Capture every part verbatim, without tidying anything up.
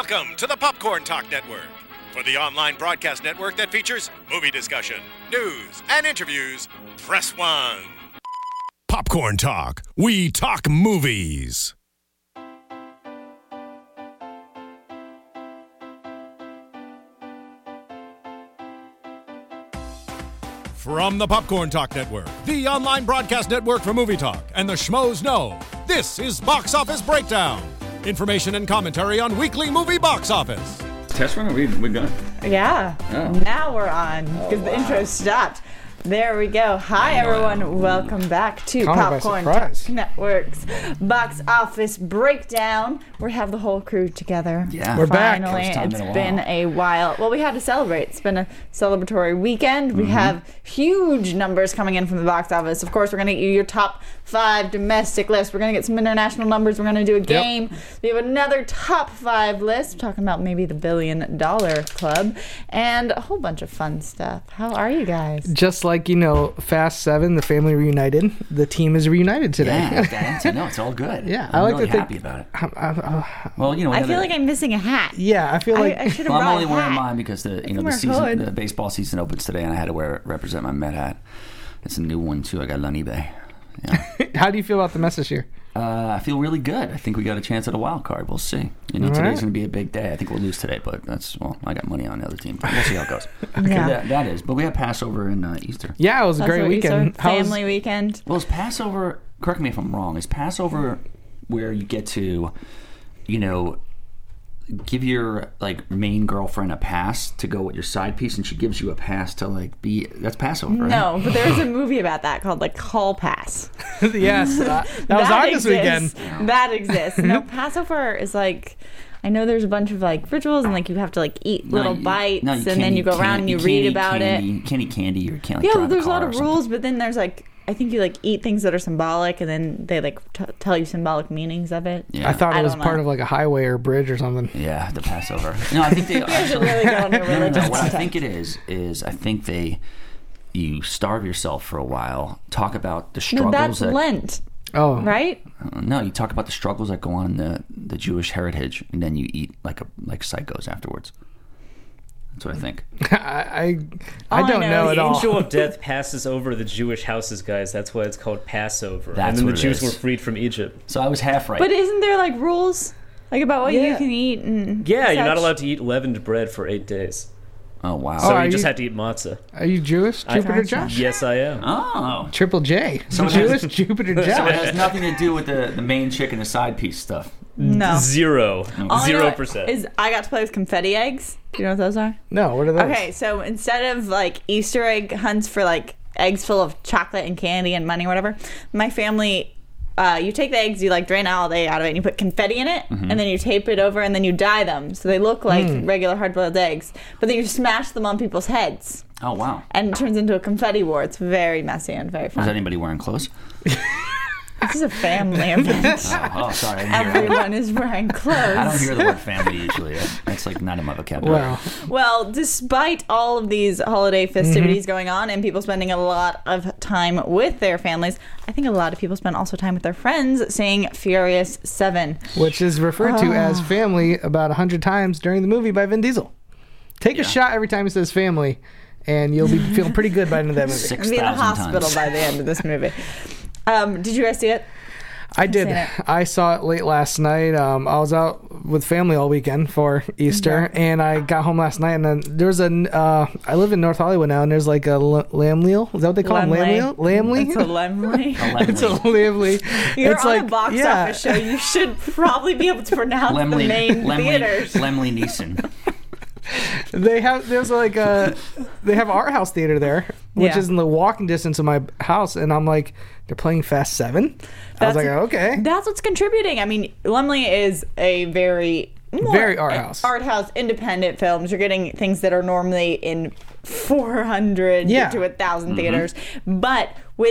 Welcome to the Popcorn Talk Network, for the online broadcast network that features movie discussion, news, and interviews. Press one. Popcorn Talk. We talk movies. From the Popcorn Talk Network, the online broadcast network for movie talk, and the schmoes know, this is Box Office Breakdown. Information and commentary on weekly movie box office. Test run? Are we, we good? Yeah. Oh. Now we're on, because oh, wow. the intro stopped. There we go. Hi, everyone. Welcome back to Popcorn Talk Network's Box Office Breakdown. We have the whole crew together. Yeah. We're Finally, back. Finally. It's a been a while. Well, we had to celebrate. It's been a celebratory weekend. Mm-hmm. We have huge numbers coming in from the box office. Of course, we're going to get you your top five domestic list. We're going to get some international numbers. We're going to do a game. Yep. We have another top five list. We're talking about maybe the billion dollar club and a whole bunch of fun stuff. How are you guys? Just like, you know, Fast Seven, the family reunited. The team is reunited today. Yeah, that's, I know, it's all good. Yeah, I'm I like really to think, happy about it. I, I, I, well, you know, we I feel a, like I'm missing a hat. Yeah, I feel like I, I should have well, brought I'm only a wearing hat. mine because the you know the season, the baseball season opens today, and I had to wear represent my Met hat. It's a new one too. I got it on eBay. Yeah. How do you feel about the mess this year? Uh, I feel really good. I think we got a chance at a wild card. We'll see. You know, All today's right. going to be a big day. I think we'll lose today, but that's, well, I got money on the other team. We'll see how it goes. Okay. Yeah. That, that is. But we had Passover and uh, Easter. Yeah, it was a That's great weekend. Easter, family was... weekend. Well, is Passover, correct me if I'm wrong, is Passover where you get to, you know, give your like main girlfriend a pass to go with your side piece, and she gives you a pass to like be that's Passover, right? No, but there's a movie about that called like Hall Pass. Yes, uh, that, that was on this weekend. That exists. No, Passover is like, I know there's a bunch of like rituals and like you have to like eat no, little you, bites no, you and then you go candy, around and you, you read about candy, it. You can't eat candy or you can't like yeah, drive well, there's a a lot car of or rules, something. but then there's like, I think you like eat things that are symbolic and then they like t- tell you symbolic meanings of it. Yeah. I thought it I was don't part know. of like a highway or bridge or something. Yeah, the Passover. No, I think they actually really go on your no, no, no. religious What I context. think it is is I think they you starve yourself for a while. Talk about the No, struggles. that's that, Lent, Oh, right? Uh, no, you talk about the struggles that go on in the, the Jewish heritage, and then you eat like a like psychos afterwards. That's what I think. I I, All I don't know know is at The all. angel of death passes over the Jewish houses, guys. That's why it's called Passover. That's and then what the it Jews is. were freed from Egypt. So I was half right. But isn't there like rules like about what you Yeah. can eat and Yeah, you're not such? allowed to eat leavened bread for eight days. oh wow. So Oh, are you just you- had to eat matzah. Are you Jewish? I- Jupiter Gotcha. Josh? Yes, I am. oh. Triple J. So it Jewish has- Jupiter So it Josh. has nothing to do with the, the main chick and the side piece stuff. No. Zero. All I know Zero percent. Is I got to play with confetti eggs. Do you know what those are? No, what are those? Okay, so instead of like Easter egg hunts for like eggs full of chocolate and candy and money or whatever, my family, uh, you take the eggs, you like drain all day out of it, and you put confetti in it, Mm-hmm. and then you tape it over, and then you dye them so they look like Mm. regular hard-boiled eggs. But then you smash them on people's heads, Oh wow. and it turns into a confetti war. It's very messy and very Was fun. anybody wearing clothes? This is a family event. Oh, oh sorry. I didn't hear that. Everyone is wearing clothes. I don't hear the word family usually. That's like not in my vocabulary. Wow. Well, despite all of these holiday festivities going on and people spending a lot of time with their families, I think a lot of people spend also time with their friends seeing Furious seven. Which is referred to as family about a hundred times during the movie by Vin Diesel. Take Yeah. a shot every time he says family, and you'll be feeling pretty good by the end of that movie. Six I'll be in the thousand hospital times. by the end of this movie. Um, did you guys see it? I did. seen it. I saw it late last night. Um, I was out with family all weekend for Easter, and I got home last night. And then there's a. Uh, I live in North Hollywood now, and there's like a l- lamb-leal. Is that what they call Lemley. them? Lamb-leal? It's a lemley. Lemley. It's a lamb-leal. You're it's on like, a box yeah. office show. You should probably be able to pronounce Lemley, the main Lemley, theaters. Lemley Neeson. They have there's like a they have art house theater there, which Yeah. is in the walking distance of my house, and I'm like, they're playing Fast Seven. I was That's- like, okay. That's what's contributing. I mean, Lemley is a very more Very art house. art house independent films. You're getting things that are normally in four hundred Yeah. to a thousand theaters, but with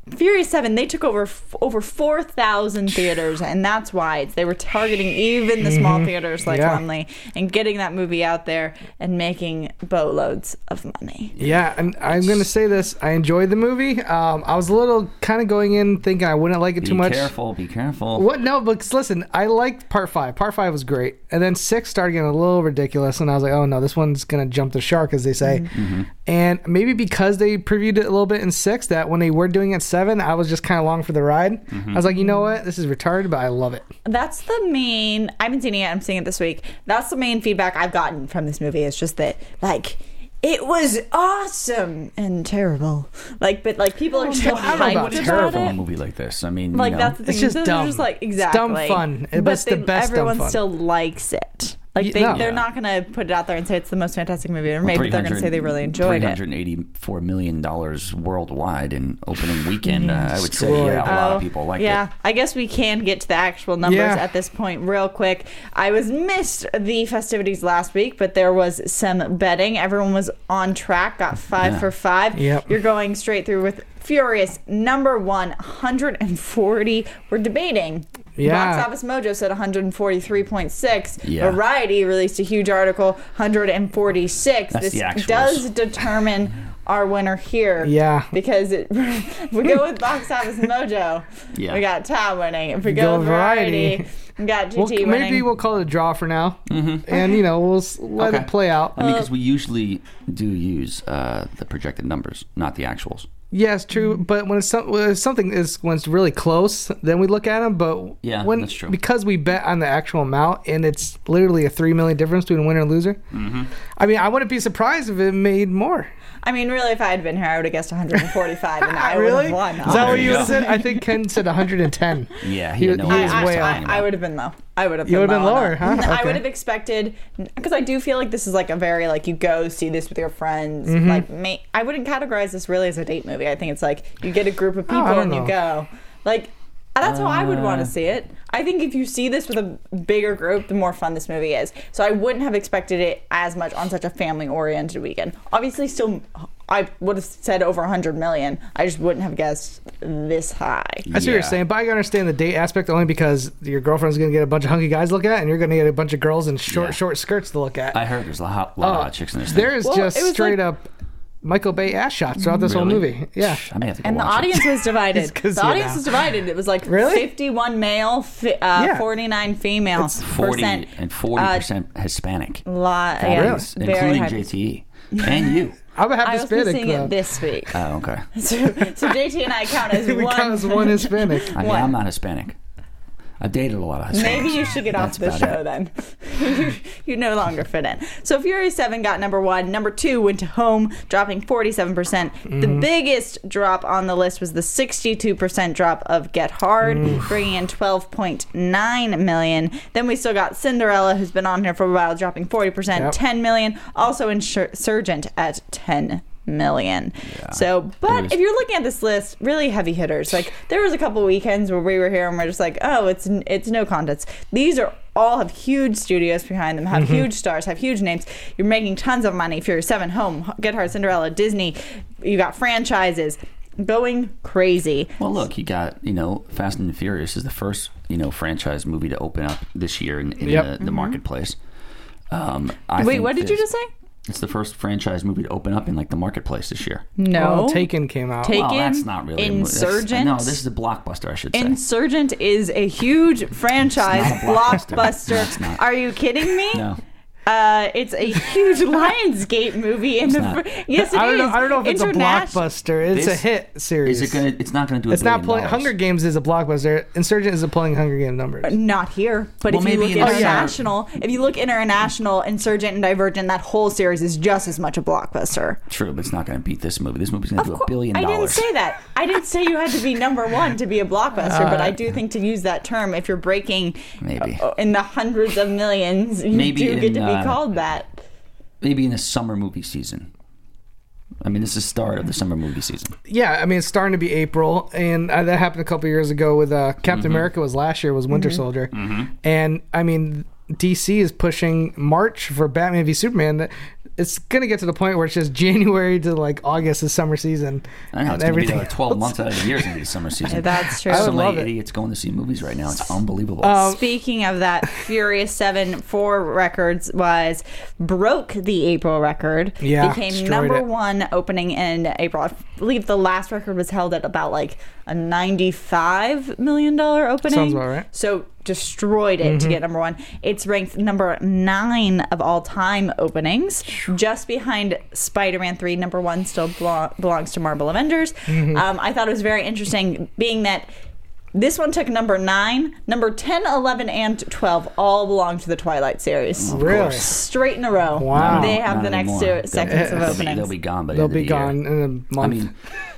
Furious seven, they took over f- over four thousand theaters, and that's why it's, they were targeting even the small mm-hmm. theaters like yeah. Lumley and getting that movie out there and making boatloads of money. Yeah, and I'm going to say this. I enjoyed the movie. Um, I was a little kind of going in thinking I wouldn't like it be too much. Be careful, be careful. What? No, but listen, I liked part five. Part five was great. And then six started getting a little ridiculous, and I was like, oh no, this one's going to jump the shark, as they say. Mm-hmm. And maybe because they previewed it a little bit in six, that when they were doing it seven, I was just kind of along for the ride. Mm-hmm. I was like, you know what? This is retarded, but I love it. That's the main... I haven't seen it yet. I'm seeing it this week. That's the main feedback I've gotten from this movie. It's just that, like... It was awesome and terrible. Like, but like people are still hyped about, about terrible it. A movie like this. I mean, like you know, that's the thing. It's just They're dumb. Just like exactly it's dumb fun. But, but it's they, the best everyone dumb fun. still likes it. Like they, no. they're yeah. not going to put it out there and say it's the most fantastic movie ever well, made, but they're going to say they really enjoyed three it. three hundred eighty-four million dollars worldwide in opening weekend. Uh, I would say, Destroyed. yeah, a lot Oh, of people like yeah. it. I guess we can get to the actual numbers Yeah. at this point real quick. I was missed the festivities last week, but there was some betting. Everyone was on track, got five Yeah. for five. Yep. You're going straight through with Furious, number one, one hundred forty. We're debating. Yeah. Box Office Mojo said one forty-three point six. Yeah. Variety released a huge article, one forty-six. That's this the actuals. does determine our winner here. Yeah. Because it, if we go with Box Office Mojo, Yeah. we got Tom winning. If we Go go with Variety. Variety, we got G T Well, winning. maybe we'll call it a draw for now. Mm-hmm. And, you know, we'll s- let Okay. it play out. I mean, because we usually do use uh, the projected numbers, not the actuals. Yes, true. But when it's, some, when it's something is when it's really close, then we look at them. But Yeah, when, that's true. because we bet on the actual amount, and it's literally a three million difference between a winner and loser. Mm-hmm. I mean, I wouldn't be surprised if it made more. I mean, really, if I had been here, I would have guessed one forty-five, and I would Really? have won. Is that what there you you would go. have said? I think Ken said one hundred ten. Yeah, He- he, had no he idea is what he was way I, talking I, I about. would have been low. I would have You been would've been low lower, enough. huh? I Okay. would have expected, because I do feel like this is like a very, like, you go see this with your friends. Mm-hmm. Like, may, I wouldn't categorize this really as a date movie. I think it's like you get a group of Oh, I people don't and you know. go. Like, that's how I would want Uh. to see it. I think if you see this with a bigger group, the more fun this movie is. So I wouldn't have expected it as much on such a family-oriented weekend. Obviously, still, I would have said over one hundred million. I just wouldn't have guessed this high. I see what Yeah. you're saying, but I can understand the date aspect only because your girlfriend's going to get a bunch of hunky guys to look at, and you're going to get a bunch of girls in short, Yeah. short skirts to look at. I heard there's a lot, lot of Oh, hot chicks in this. there is Well, just it was straight like- up Michael Bay ass shots throughout this whole Really? movie. Yeah. I may have to go And the watch audience it. was divided. It's 'cause The you audience know. was divided. It was like Really? fifty-one male, fi- uh, Yeah. forty-nine female. forty percent. and forty percent Hispanic. Lot, That yeah, is, very including high. J T E and you. I'm a half I was Hispanic missing it club. this week. Oh, okay. So, so J T and I count as we one. count as one Hispanic. I mean, What? I'm not Hispanic. I've dated a lot of Hispanics. Maybe you should get off That's the about show it. then. you, you no longer fit in. So Furious seven got number one. Number two went to Home, dropping forty-seven percent. Mm-hmm. The biggest drop on the list was the sixty-two percent drop of Get Hard, bringing in twelve point nine million. Then we still got Cinderella, who's been on here for a while, dropping forty percent, Yep. ten million. Also Insurgent at ten million. So, It but was- if you're looking at this list, really heavy hitters. Like there was a couple weekends where we were here and we're just like, oh, it's it's no contest. These are all have huge studios behind them, have huge stars, have huge names. You're making tons of money. Furious seven, Home, Get Hard, Cinderella, Disney. You got franchises going crazy. Well, look, you got, you know, Fast and the Furious is the first, you know, franchise movie to open up this year in, in Yep. the, the marketplace. Um, I Wait, think what did you this- just say? It's the first franchise movie to open up in like the marketplace this year. No. Oh, Taken came out. Take- Well, Taken, that's not really a movie. That's- Insurgent. No, this is a blockbuster, I should say. Insurgent is a huge franchise It's not a blockbuster. blockbuster. No, it's not. Are you kidding me? no. Uh, it's a huge Lionsgate movie in It's the not. fir- yes, it I don't know. is. I don't know if it's a Interna- blockbuster. It's This- a hit series. Is it gonna? It's not gonna do. A It's not billion playing. dollars. Hunger Games is a blockbuster. Insurgent is playing Hunger Game numbers. Not here, but Well, if you maybe look in- international, if you look international, Insurgent and Divergent, that whole series is just as much a blockbuster. True, but it's not gonna beat this movie. This movie's gonna Of do a course, billion I didn't dollars. say that. I didn't say you had to be number one to be a blockbuster, but I do think to use that term, if you're breaking Maybe. uh, in the hundreds of millions, you Maybe do get in, to be uh, called that. Maybe in the summer movie season. I mean, this is the start of the summer movie season. Yeah, I mean it's starting to be April, and uh, that happened a couple years ago with uh, Captain Mm-hmm. America. Was last year was Winter Soldier, and I mean D C is pushing March for Batman v Superman. Is it's gonna get to the point where it's just January to like August is summer season. I know, and it's going to be everything like twelve else. months out of the year is going to be summer season. That's true. I So would many love it. idiots going to see movies right now. It's unbelievable. Um, Speaking of that, Furious seven for records was broke the April record. Yeah, became destroyed number it. one opening in April. I believe the last record was held at about like a ninety-five million dollars opening. Sounds about right. So destroyed it to get number one. It's ranked number nine of all time openings, just behind Spider-Man three. Number one still belo- belongs to Marvel Avengers. Um, I thought it was very interesting, being that this one took number nine, number ten, eleven, and twelve all belong to the Twilight series. Really? Straight in a row. Wow. They have Not the next anymore. two seconds of They'll be- openings. They'll be gone by the They'll end of be the gone year. in a month. I mean,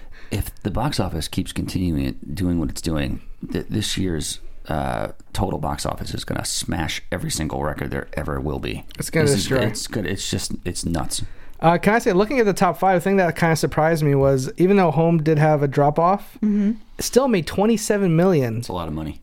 if the box office keeps continuing it, doing what it's doing, th- this year's uh, total box office is going to smash every single record there ever will be. It's gonna This is- destroy. It's good. It's just it's nuts. Uh, can I say, looking at the top five, the thing that kind of surprised me was even though Home did have a drop off, Mm-hmm. it still made twenty-seven million It's a lot of money.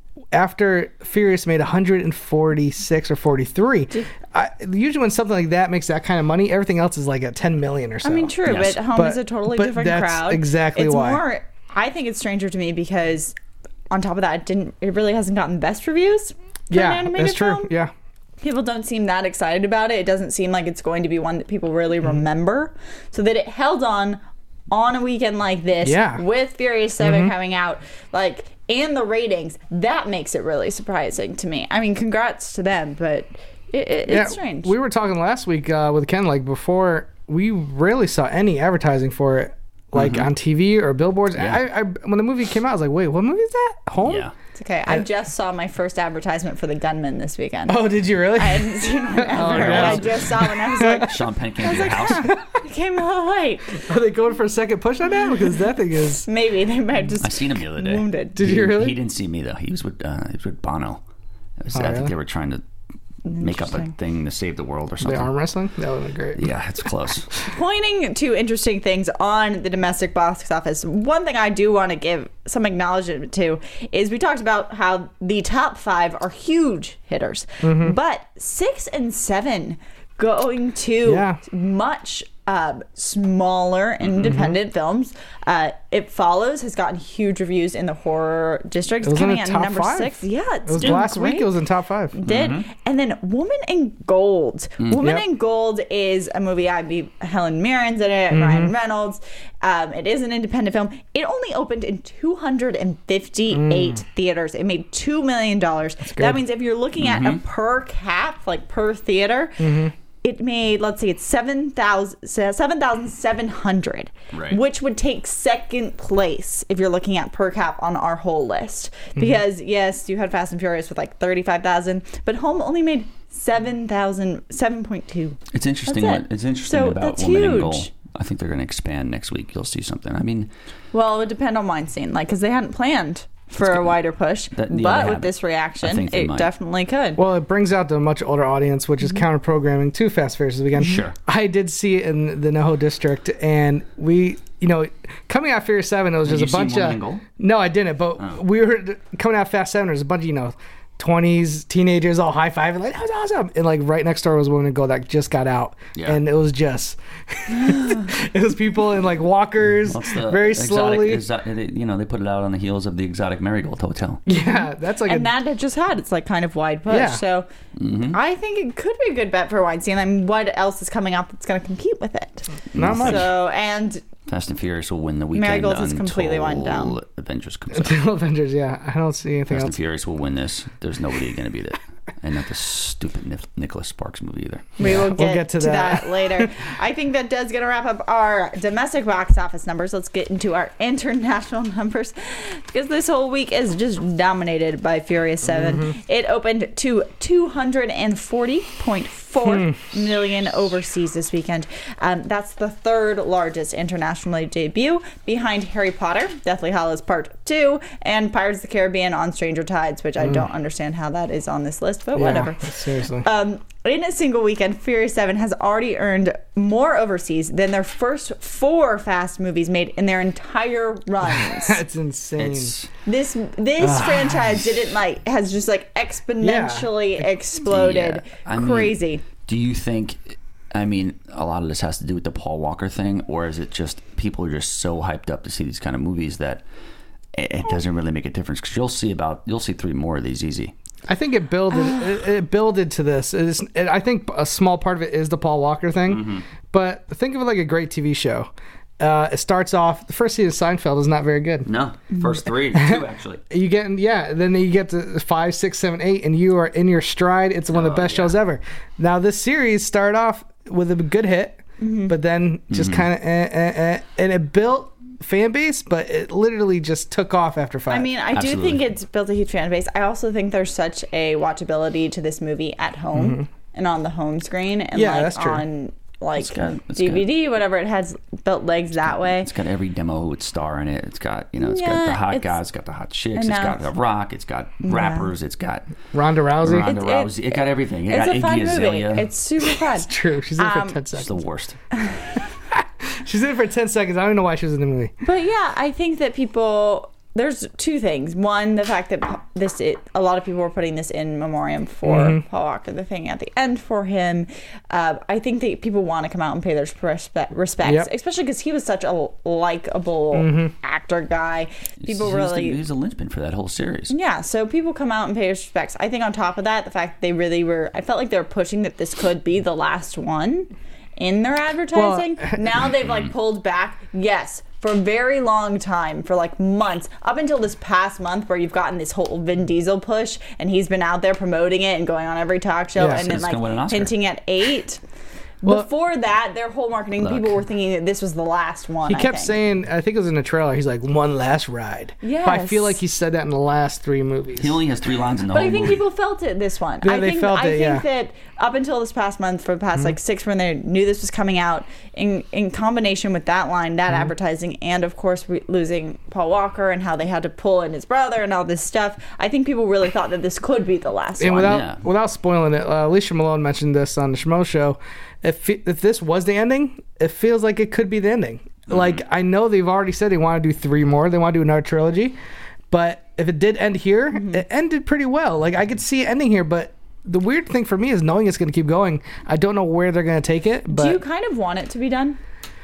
after Furious made one hundred forty-six or forty-three. I, usually when something like that makes that kind of money, everything else is like at ten million or so. I mean, true, Yes. but Home But- is a totally but different that's crowd. exactly it's why. More, I think it's stranger to me because, on top of that, it didn't it really hasn't gotten best reviews for an yeah, animated that's true. film. Yeah. People don't seem that excited about it. It doesn't seem like it's going to be one that people really Mm-hmm. remember. So that it held on on a weekend like this, Yeah. with Furious seven Mm-hmm. coming out, like, and the ratings, that makes it really surprising to me. I mean, congrats to them, but it, it, it's strange. We were talking last week uh, with Ken, like before, we rarely saw any advertising for it, like on T V or billboards. Yeah. I, I, when the movie came out, I was like, wait, what movie is that? Home? Yeah. It's okay. I just saw my first advertisement for the Gunman this weekend. Oh, did you really? I hadn't seen one ever, Oh, but yeah. I just saw one. I was like, Sean Penn came to your house. it came a little late. Are they going for a second push on that? Because that thing is. Maybe they might just I seen him the other day. wounded. Did He you didn't- really? He didn't see me though. He was with uh, he was with Bono. It was, Oh, I think really? they were trying to make up a Interesting. thing to save the world or The something. arm wrestling? That would have been great. Yeah, it's close. Pointing to interesting things on the domestic box office, one thing I do want to give some acknowledgement to is we talked about how the top five are huge hitters, Mm-hmm. but six and seven going to Yeah. much um, smaller independent films. Uh, It Follows has gotten huge reviews in the horror district. It was in coming the at top number five. six. Yeah, it's It was doing last great. week. It was in top five. Did and then Woman in Gold. Woman Yep. in Gold is a movie. I be Helen Mirren's in it. Ryan Reynolds. Um, it is an independent film. It only opened in two hundred fifty-eight theaters. It made two million dollars. That means if you're looking at a per cap, like per theater. It made, let's see, it's seven thousand seven hundred, Right. which would take second place if you're looking at per cap on our whole list. Because, yes, you had Fast and Furious with like thirty-five thousand, but Home only made seven thousand, seven point two. It's interesting. That's What, it. it's interesting So about that's Woman in huge. Gold. I think they're going to expand next week. You'll see something. I mean, Well, it would depend on Weinstein, like, because they hadn't planned for a wider push. That- yeah, they but with haven't. this I reaction, think they it might. definitely could. Well, it brings out the much older audience, which is counter programming to Fast Furious this weekend. Sure. I did see it in the NoHo district, and we, you know, coming out Furious seven, it was Did just you a bunch see Woman of. in Gold? No, I didn't, but Oh. we were coming out Fast seven, there was a bunch of, you know, twenties, teenagers all high fiving, like, that was awesome. And like right next door was Woman in Gold that just got out. Yeah. And it was just, it was people in like walkers, what's the very exotic, slowly. exo- you know, they put it out on the heels of the Exotic Marigold Hotel. Yeah, that's like and a. that it just had its like kind of wide push. Yeah. So I think it could be a good bet for Weinstein. I mean, what else is coming out that's going to compete with it? Not much. So and Fast and Furious will win the weekend Marigold is until completely wound down. Avengers comes out. Until Avengers, yeah. I don't see anything Fast and else. Furious will win this. There's nobody going to beat it. And not the stupid Nif- Nicholas Sparks movie either. we Yeah, will we'll get, get to to, that. that, later. I think that does going to wrap up our domestic box office numbers. Let's get into our international numbers because this whole week is just dominated by Furious seven. Mm-hmm. It opened to two hundred forty point four Hmm. million overseas this weekend. Um, that's the third largest internationally debut behind Harry Potter, Deathly Hallows Part two, and Pirates of the Caribbean on Stranger Tides, which I don't understand how that is on this list, but Hmm. Yeah, whatever. seriously. Um, in a single weekend, Furious seven has already earned more overseas than their first four Fast movies made in their entire runs. That's insane. It's this this Ah. franchise didn't like has just like exponentially exploded. Yeah, I mean, Crazy. do you think I mean, a lot of this has to do with the Paul Walker thing, or is it just people are just so hyped up to see these kind of movies that it, it doesn't really make a difference? Because you'll see about you'll see three more of these easy. I think it builded it, it builded to this. It is, it, I think a small part of it is the Paul Walker thing, mm-hmm. but think of it like a great T V show. Uh, it starts off, the first season of Seinfeld is not very good. No, first three, two actually. You get, yeah, then you get to five, six, seven, eight, and you are in your stride. It's one of the best oh, yeah. shows ever. Now this series started off with a good hit, mm-hmm. but then just mm-hmm. kind of, eh, eh, eh, and it built fan base, but it literally just took off after five. I mean, I Absolutely. do think it's built a huge fan base. I also think there's such a watchability to this movie at home mm-hmm. and on the home screen, and yeah, like that's true. on like it's got, it's D V D, got, whatever. It has built legs that got, way. It's got every demo who would star in it. It's got, you know, it's yeah, got the hot it's, guys, it's got the hot chicks, it's got The Rock, it's got rappers, yeah. it's got Ronda Rousey. Ronda it's, Rousey. It, it got everything. It it's got a fun Iggy movie. Azalea. It's super fun. It's true. She's in um, for ten seconds. It's the worst. She's in for ten seconds. I don't even know why she was in the movie. But yeah, I think that people... There's two things. One, the fact that this, it, a lot of people were putting this in memoriam for mm-hmm. Paul Walker, the thing at the end for him. Uh, I think that people want to come out and pay their respect, respects, yep. especially because he was such a likable mm-hmm. actor guy. People he's, really, he's a linchpin for that whole series. Yeah, so people come out and pay their respects. I think on top of that, the fact that they really were, I felt like they were pushing that this could be the last one in their advertising. Well, now they've like pulled back. Yes. For a very long time, for like months, up until this past month where you've gotten this whole Vin Diesel push and he's been out there promoting it and going on every talk show yes, and then like hinting at eight. Well, before that, their whole marketing, look, people were thinking that this was the last one. He I kept think. saying, I think it was in the trailer, he's like, one last ride. Yes. But I feel like he said that in the last three movies. He only has three lines in the but whole movie. But I think movie. people felt it this one. Yeah, I they think, felt I it, think yeah. that up until this past month, for the past mm-hmm. like six, when they knew this was coming out, in in combination with that line, that mm-hmm. advertising, and of course we, losing Paul Walker and how they had to pull in his brother and all this stuff, I think people really thought that this could be the last and one. without, yeah. without spoiling it, uh, Alicia Malone mentioned this on the Schmo Show. If if this was the ending, it feels like it could be the ending. Mm-hmm. Like, I know they've already said they want to do three more. They want to do another trilogy. But if it did end here, mm-hmm. it ended pretty well. Like, I could see it ending here, but the weird thing for me is knowing it's going to keep going. I don't know where they're going to take it. But do you kind of want it to be done?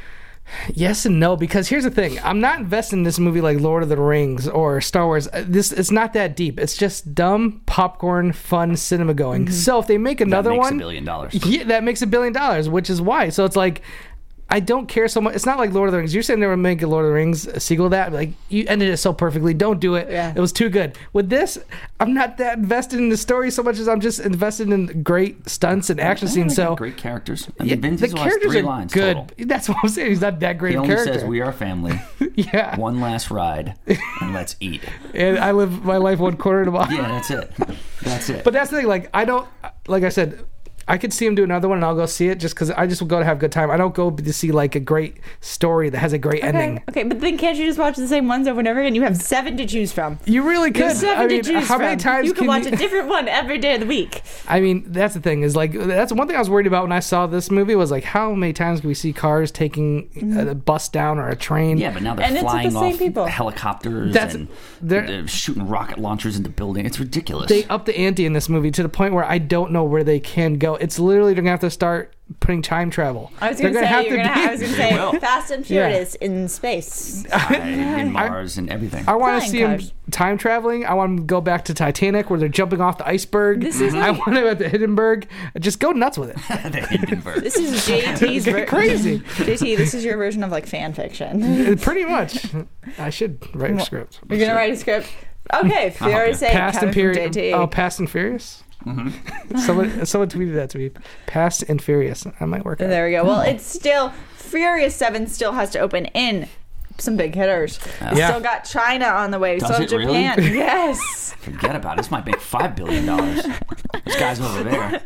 Yes and no, because here's the thing. I'm not invested in this movie like Lord of the Rings or Star Wars. This It's not that deep. It's just dumb, popcorn, fun cinema going. Mm-hmm. So if they make another that makes one... a billion dollars. Yeah, that makes a billion dollars, which is why. So it's like... I don't care so much. It's not like Lord of the Rings. You're saying they were making Lord of the Rings a sequel to that. Like, you ended it so perfectly. Don't do it. Yeah. It was too good. With this, I'm not that invested in the story so much as I'm just invested in great stunts and action I scenes. like So great characters. I mean, yeah, Vin the Diesel has characters three are lines good. total. That's what I'm saying. He's not that great He a only character. says, "We are family. Yeah. One last ride, and let's eat." And I live my life one quarter at a mile. Yeah, that's it. That's it. But that's the thing. Like, I don't. Like I said, I could see him do another one, and I'll go see it just because I just will go to have a good time. I don't go to see like a great story that has a great Okay. ending. Okay, but then can't you just watch the same ones over and over again? You have seven to choose from. You really could. There's seven I mean, to choose how from. many times you can, can watch you... a different one every day of the week. I mean, that's the thing is like that's one thing I was worried about when I saw this movie was like how many times can we see cars taking mm-hmm. a bus down or a train? Yeah, but now they're And it's with flying the same off people. helicopters That's- and they're- they're shooting rocket launchers into buildings. It's ridiculous. They up the ante in this movie to the point where I don't know where they can go. It's literally they're gonna have to start putting time travel. I was going to They're say, have you're to gonna, be- I was going to say, will. Fast and Furious in space. in Mars and everything. I want to Flying see him cars. time traveling. I want him to go back to Titanic where they're jumping off the iceberg. This is I like- want him at the Hindenburg. Just go nuts with it. the Hindenburg. This is J T's ver- Crazy. J T, this is your version of like fan fiction. Pretty much. I should write a script. You're going to write a script? Okay, Furious you. eight Past and coming from Furious. J T. Oh, Past and Furious. Mm-hmm. someone, someone tweeted that to me. Past and Furious. I might work. There we go. Well, it's still Furious seven still has to open in some big hitters. Yeah. Still got China on the way. Does Still it Japan. really? Yes. Forget about it. This might make five billion dollars. This guy's over there.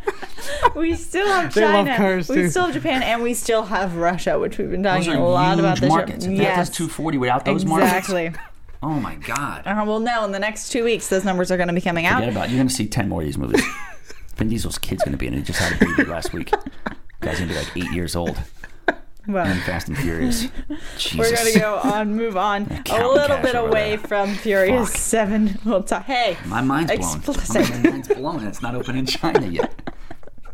We still have They love China. cars, we too. still have Japan, and we still have Russia, which we've been talking Those are a lot huge about this markets. year. If that Yes. does two forty without those markets. Exactly. Oh my God. Uh, well, no, in the next two weeks, those numbers are going to be coming out. Forget about it. You're going to see ten more of these movies. Vin Diesel's kid's going to be in it. He just had a baby last week. Guy's going to be like eight years old. Well, And Fast and Furious. Jesus. we're going to go on, move on a Counting little cash bit over away there. from Furious Fuck. seven. We'll talk. Hey, My mind's blown. explicit. My mind's blown. It's not open in China yet.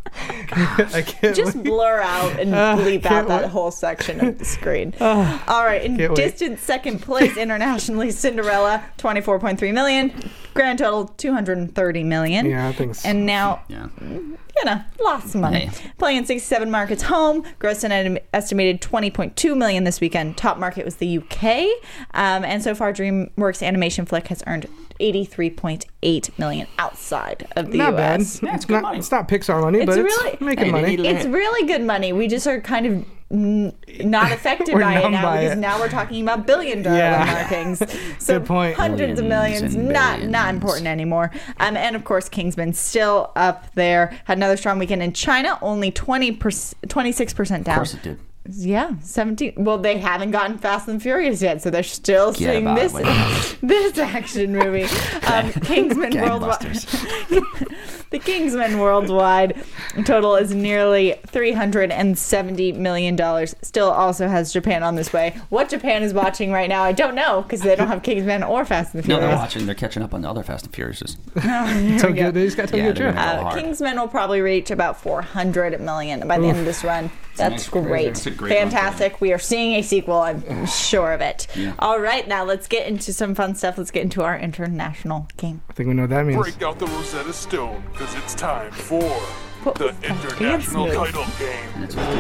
I can't Just wait. blur out and Uh, bleep can't out that wait. whole section of the screen. Uh, All right, in can't wait. distant second place internationally, Cinderella, twenty-four point three million. Grand total, two hundred thirty million. Yeah, I think so. And now, Yeah. you know, lots of money. Hey. Playing in sixty-seven markets home, grossed an estimated twenty point two million this weekend. Top market was the U K. Um, and so far, DreamWorks Animation Flick has earned eighty-three point eight million outside of the not U bad. S. Yeah, it's it's good not. money. It's not Pixar money, It's but really- it's making Hey, money. they- It's really good money. We just are kind of n- not affected We're by it numb now by because it. now we're talking about billion dollar Yeah. markings. So Good point. hundreds of Billions millions, and not billions. not important anymore. Um, and of course, Kingsman still up there. Had another strong weekend in China. Only twenty twenty-six percent Of down. course it did. Yeah, seventeen. Well, they haven't gotten Fast and Furious yet, so they're still Forget seeing about this it, wait. this action movie. Um, Kingsman Worldwide. The Kingsman Worldwide total is nearly three hundred seventy million dollars. Still also has Japan on this way. What Japan is watching right now, I don't know, because they don't have Kingsman or Fast and No, Furious. they're watching. They're catching up on the other Fast and Furiouses. So good. They just got Tokyo Yeah, Drift. they're Uh, Go hard. Kingsman will probably reach about four hundred million by the end of this run. That's nice- great. it's a great run for Fantastic. We are seeing a sequel. I'm sure of it. Yeah. All right, now let's get into some fun stuff. Let's get into our international game. I think we know what that means. Break out the Rosetta Stone, because it's time for What the was that dance international move? title game. That's what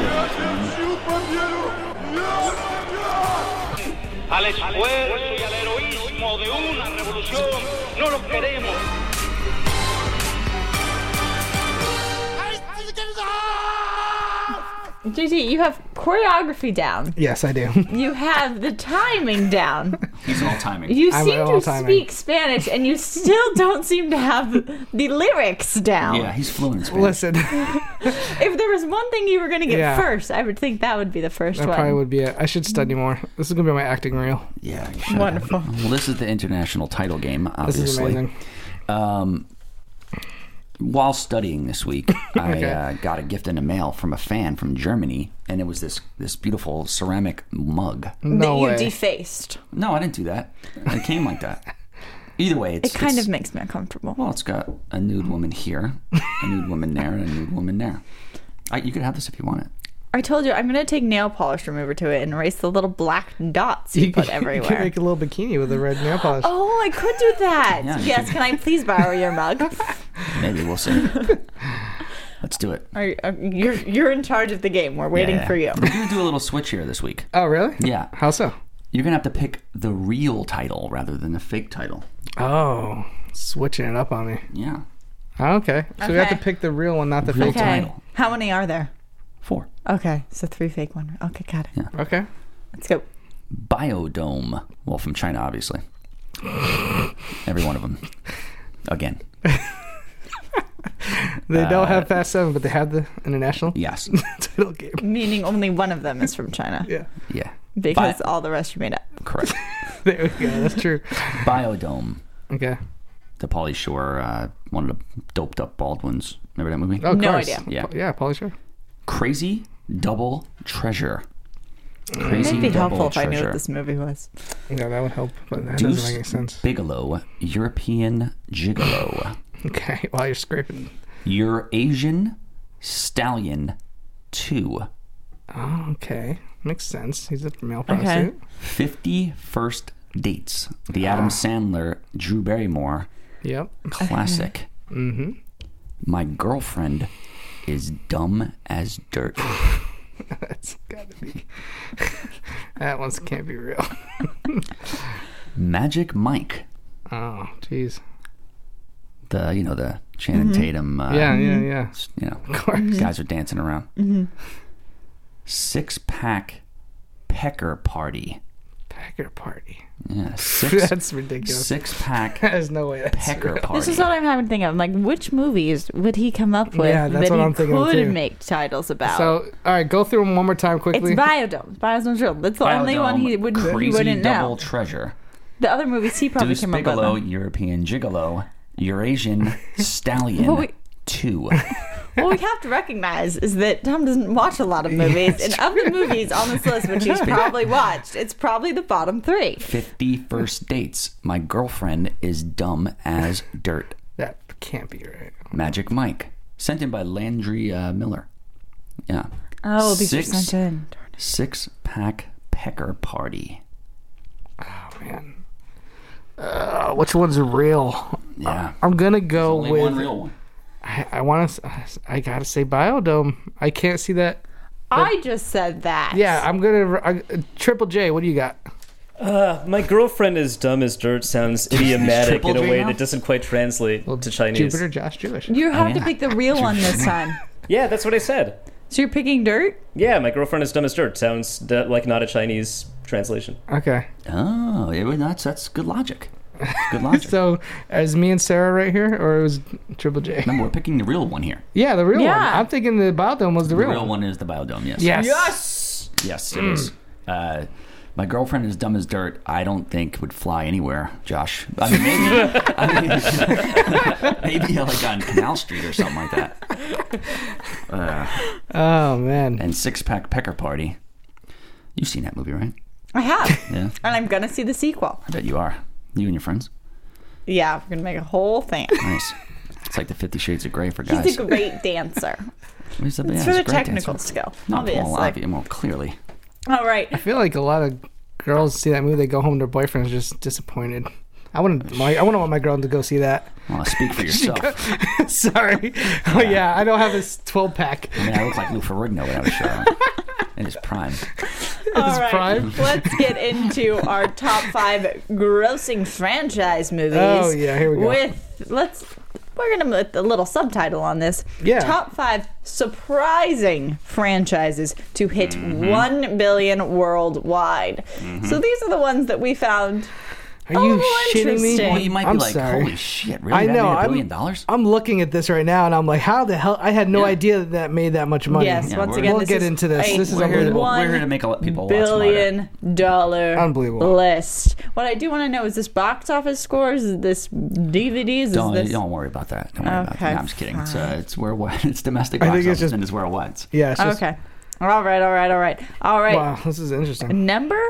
Al esfuerzo y al heroísmo de una revolución no los queremos. G G, you have choreography down. Yes, I do. You have the timing down. he's all timing. You I'm seem all to timing. speak Spanish, and you still don't seem to have the lyrics down. yeah, he's fluent in Spanish. Listen, If there was one thing you were going to get Yeah. first, I would think that would be the first that one. probably would be it. I should study more. This is gonna be my acting reel. Yeah, you should. Wonderful. Well, this is the international title game. Obviously, This is amazing. Um, while studying this week, I Okay. uh, got a gift in the mail from a fan from Germany, and it was this this beautiful ceramic mug. No that you way. defaced. No, I didn't do that. It came like that. Either way, it's It kind it's- of makes me uncomfortable. well, it's got a nude woman here, a nude woman there, and a nude woman there. I, you could have this if you want it. I told you I'm going to take nail polish remover to it and erase the little black dots you put You everywhere. can make a little bikini with a red nail polish. Oh, I could do that. Yeah, you yes, could. can I please borrow your mug? Maybe we'll see. Let's do it. Are you, are, you're you're in charge of the game. We're waiting Yeah, for you. We're gonna do a little switch here this week. Oh, really? Yeah, How so? you're gonna have to pick the real title rather than the fake title. Oh, switching it up on me. Yeah, Oh, okay. So we have to Okay. pick the real one, not the Real fake Okay. title. How many are there? four. Okay, so three fake one. Okay, got it. one. Okay. Let's go. Biodome. Well, from China, obviously. Every one of them. Again. They don't Uh, have Fast Seven, but they have the international Yes. title game. Meaning only one of them is from China. Yeah. Yeah. Because Bi- all the rest you made up. correct. There we go. That's true. Biodome. Okay. The Pauly Shore, uh, one of the doped up bald ones. Remember that movie? Oh, of No course. idea. Yeah. Yeah, Pauly Shore. Crazy Double Treasure. Crazy It'd be Double helpful if I knew Treasure. what this movie was. Yeah, that would help, but that Deuce doesn't make any sense. Bigelow, European Gigolo. Okay, while you're scraping. Eurasian Stallion two. Oh, okay. Makes sense. He's a male prostitute. fifty First Dates. The Adam Sandler, Drew Barrymore Yep. classic. Mm-hmm. My girlfriend is dumb as dirt. That's gotta be. That one can't be real. Magic Mike. Oh, jeez. The, you know, the Channing Tatum. Uh, Yeah, yeah, yeah. You know, Of course. guys are dancing around. Mm-hmm. Six Pack Pecker Party. Pecker party. Yeah, six, That's ridiculous. six Pack There's no way that's Pecker real. Party. This is what I'm having to think of. Like, which movies would he come up with Yeah, that's that what he I'm thinking of, could too. make titles about? So, all right, go through them one more time it's quickly. Biodome. Biodome's real. That's the only one he Biodome, would he Crazy wouldn't Double know. Treasure. The other movies he probably Deuce came up Bigelow, with. European Gigolo, Eurasian Stallion Well, we- two. What we have to recognize is that Tom doesn't watch a lot of movies, and of the movies on this list, which he's probably watched, it's probably the bottom three. fifty First Dates. My girlfriend is dumb as dirt. That can't be right. Magic Mike. Sent in by Landry uh, Miller. Yeah. Oh, these Six- are sent in. Six pack pecker party. Oh man. Uh, which one's real? Yeah. I'm gonna go Only with. one real one. I, I want to. I gotta say Biodome. I can't see that. I just said that. Yeah, I'm gonna. I, Triple J. What do you got? Uh, my girlfriend is dumb as dirt sounds idiomatic Triple in a J way now? that doesn't quite translate to Chinese. Jupiter Josh Jewish. You have Oh, to yeah. pick the real one this time. Yeah, that's what I said. So you're picking dirt? Yeah, my girlfriend is dumb as dirt sounds d- like not a Chinese translation. Okay. Oh, it, that's that's good logic. Good logic. So, is me and Sarah right here, or it was Triple J? Remember, we're picking the real one here. Yeah, the real Yeah. one. I'm thinking the Biodome was the The real, real one is the Biodome, yes. Yes. Yes! Yes, it is. Uh, my girlfriend is dumb as dirt. I don't think would fly anywhere, Josh. I mean, maybe, I mean, maybe like on Canal Street or something like that. Uh, Oh man. and Six Pack Pecker Party. You've seen that movie, right? I have. Yeah, And I'm going to see the sequel. I bet you are. You and your friends. Yeah, we're going to make a whole thing. Nice. It's like the Fifty Shades of Grey for guys. He's a great dancer. He's a, yeah, It's he's for a the great technical dancer. skill, Not obviously. Well, obvi- well, clearly. All right. I feel like a lot of girls see that movie. They go home, their boyfriend's just disappointed. I wouldn't. My, I wouldn't want my girl to go see that. Well, speak for yourself. Sorry. Oh yeah, I don't have this twelve pack. I mean, I look like Lou Ferrigno when I was showing in his prime. All It's right. prime. Let's get into our top five grossing franchise movies. Oh, yeah, here we go. With let's we're gonna put a little subtitle on this. Yeah. Top five surprising franchises to hit Mm-hmm. one billion worldwide. So these are the ones that we found. Are you Oh, shitting me? interesting. Well, you might be I'm like, sorry. holy shit, really? I That know. made a I'm, billion dollars? I'm looking at this right now, and I'm like, how the hell? I had no Yeah. idea that that made that much money. Yes, Yeah, once we're- again, We'll this get is into this. a This is We're here, to, unbelievable. one we're here to make a lot people a lot smarter. billion dollar Unbelievable. list. What I do want to know is this box office scores, is this D V Ds, is Don't, this don't worry about that. Don't worry about Okay, that. No, I'm just kidding. It's, uh, fine. it's worldwide. It's domestic I box think it's office just- and it's worldwide. Yeah. It's just, okay. All right, all right, all right. All right. Wow, this is interesting. Number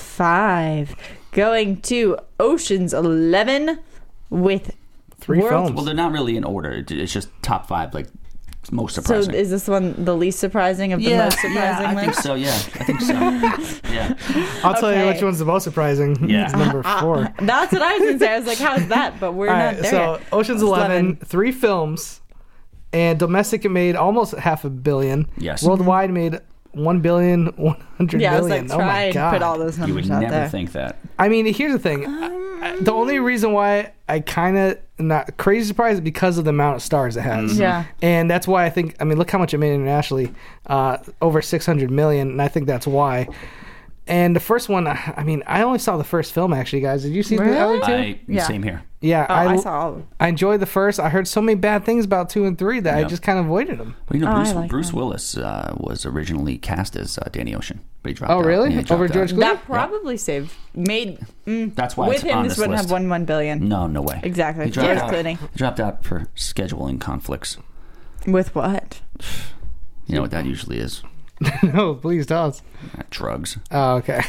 five, going to Ocean's Eleven with Three World- films. Well, they're not really in order. It- It's just top five, like, most So surprising. is this one the least surprising of the yeah, most surprising yeah, I think list? so, yeah. I think so. yeah. I'll tell you okay. which one's the most surprising. Yeah. It's number four. That's what I was gonna say. I was like, how's that? But we're All not right, there so yet. Ocean's Eleven, three films, and domestic it made almost half a billion. Yes. Worldwide made one billion one hundred Yeah, I was million. like, oh try my and god! put all those You numbers would out never there. think that. I mean, here's the thing. I- I- the only reason why I kind of not crazy surprised is because of the amount of stars it has. Yeah. And that's why I think. I mean, look how much it made internationally, uh, over six hundred million, and I think that's why. And the first one, I mean, I only saw the first film actually, guys. Did you see the Really? other two? I, Yeah. Same here. Yeah, Oh, I, saw all of them. I enjoyed the first. I heard so many bad things about two and three that I Yeah. just kind of avoided them. Well, you know, Oh, I Bruce, like Bruce that. Willis uh, was originally cast as uh, Danny Ocean, but he dropped Oh, out. really? Yeah, he dropped Over out. George Clooney? That probably saved made mm, That's why with it's him on this this wouldn't list. have won one billion. No, no way. Exactly. He dropped George out. Clooney. He dropped out for scheduling conflicts. With what? You know what that usually is? No, please tell us. Uh, drugs, Oh, okay.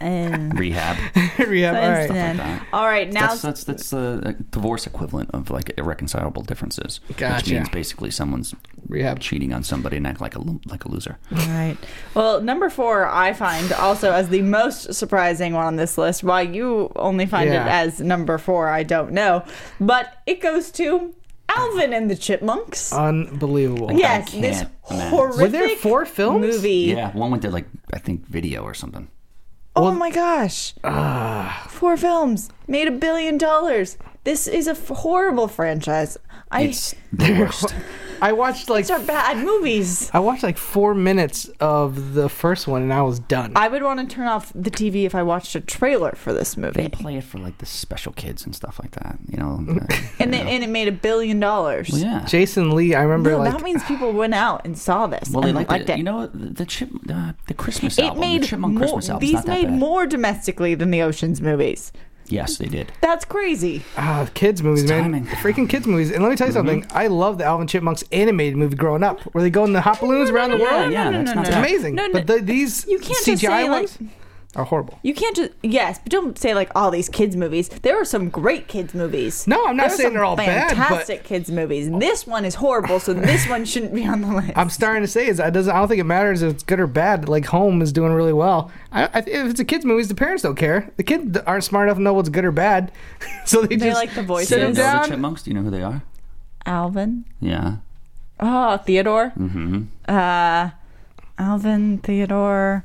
And rehab. Rehab. All right. Instant. All right, now That's that's that's the divorce equivalent of like irreconcilable differences, which Gotcha. means basically someone's Rehab. cheating on somebody and act like a lo- like a loser. Right. Well, number four, I find also as the most surprising one on this list. Why you only find Yeah. it as number four, I don't know. But it goes to Alvin and the Chipmunks. Unbelievable. yes, I this can't imagine. horrific Were there four films? movie. Yeah, one went to like I think video or something. Oh my gosh. Four films made a billion dollars. This is a f- horrible franchise. I It's the worst. I watched like These are bad movies. I watched like four minutes of the first one and I was done. I would want to turn off the T V if I watched a trailer for this movie. They play it for like the special kids and stuff like that. You know. uh, And you it, know. and it made a billion dollars. Well, yeah. Jason Lee, I remember No, like that means people went out and saw this Well, they and liked, liked it. it. You know, the, the chip, uh, the Christmas it album, made the Chipmunk more, Christmas album. these not that made bad. more domestically than the Ocean's movies. Yes, they did. That's crazy. ah, kids movies, It's man. timing. Freaking kids movies. And let me tell you something. I love the Alvin Chipmunks animated movie growing up, where they go in the hop balloons around the no, world. yeah, no, that's no, not no, It's amazing. No, no. But the, these You can't C G I just say ones, like are horrible. You can't just yes, but don't say like all these kids movies. There are some great kids movies. No, I'm not There are saying some they're all bad, but- fantastic kids movies. This one is horrible, so this one shouldn't be on the list. I'm starting to say is I doesn't. I don't think it matters if it's good or bad. Like Home is doing really well. I, I, if it's a kids' movies, the parents don't care. The kids aren't smart enough to know what's good or bad, so they, They just like the voices. sit Do you them know the down. Chipmunks? Do you know who they are? Alvin. Yeah. Oh, Theodore. Mm-hmm. Uh, Alvin, Theodore.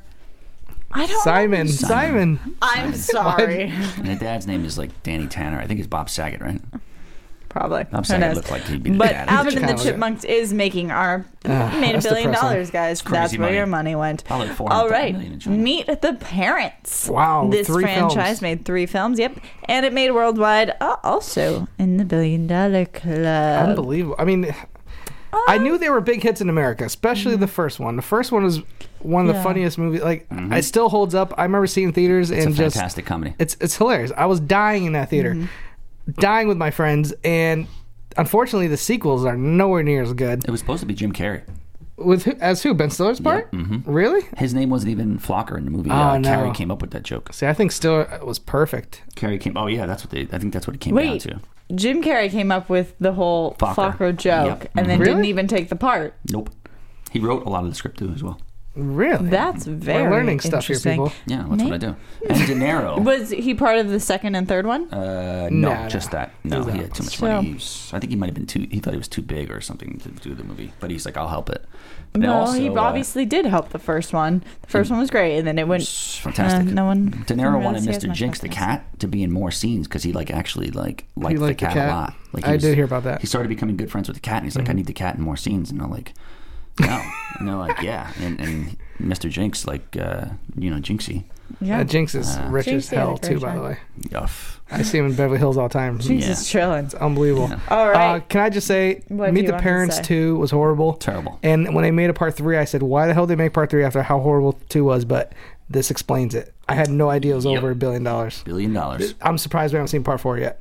I don't. Simon, know. Simon. I'm sorry. And their dad's name is like Danny Tanner. I think it's Bob Saget, right? Probably. Bob Who Saget knows? looked like he'd be the But dad. Alvin and Kinda the like Chipmunks is making our Ah, made a that's billion depressing. dollars, guys. crazy That's where money. your money went. Probably four All hundred right, million in China. Meet the Parents. Wow, This three franchise films. made three films. Yep, and it made worldwide. Uh, also in the billion dollar club. Unbelievable. I mean, I knew they were big hits in America, especially the first one. The first one was one of the Yeah. funniest movies. Like, it still holds up. I remember seeing theaters It's a and just fantastic comedy. it's it's hilarious. I was dying in that theater, dying with my friends, and unfortunately, the sequels are nowhere near as good. It was supposed to be Jim Carrey. With who, as who Ben Stiller's part? mhm. Really? His name wasn't even Flocker in the movie. Oh, uh, no. Carrey came up with that joke. See, I think Stiller was perfect. Carrey came. Oh yeah, that's what they. I think that's what it came Wait, down to. Jim Carrey came up with the whole Fokker. Fokker joke, Yep. and then Really? didn't even take the part. Nope. He wrote a lot of the script too as well. Really? That's very We're learning stuff here, interesting. people. Yeah, that's what I do. And De Niro. Was he part of the second and third one? Uh, no, No, no. just that. No, Just he that. had too much So- money. He was, I think he might have been too. He thought he was too big or something to do the movie. But he's like, I'll help it. But No, also, he uh, obviously did help the first one. The first one was great, and then it went. it's fantastic. Uh, no one. De didn't Niro really wanted see as Mister much Jinx the reference. cat to be in more scenes because he like actually like liked, liked the, the cat cat. a lot. Like he I was- did hear about that. He started becoming good friends with the cat, and he's like, I need the cat in more scenes, and they're like, no, and they're like, yeah, and, and Mister Jinx like, uh, you know, Jinxie, Yeah, Uh, Jinx is Uh, rich Jinx as did a hell great too. By job. the way, yuff. I see him in Beverly Hills all the time. Jinx Yeah. is chilling. It's unbelievable. Yeah. All right. Uh, can I just say, What do Meet you the want to Parents say? two was horrible. Terrible. And when they made a part three, I said, why the hell did they make part three after how horrible two was? But this explains it. I had no idea it was Yep. over a billion dollars. Billion dollars. I'm surprised we haven't seen part four yet.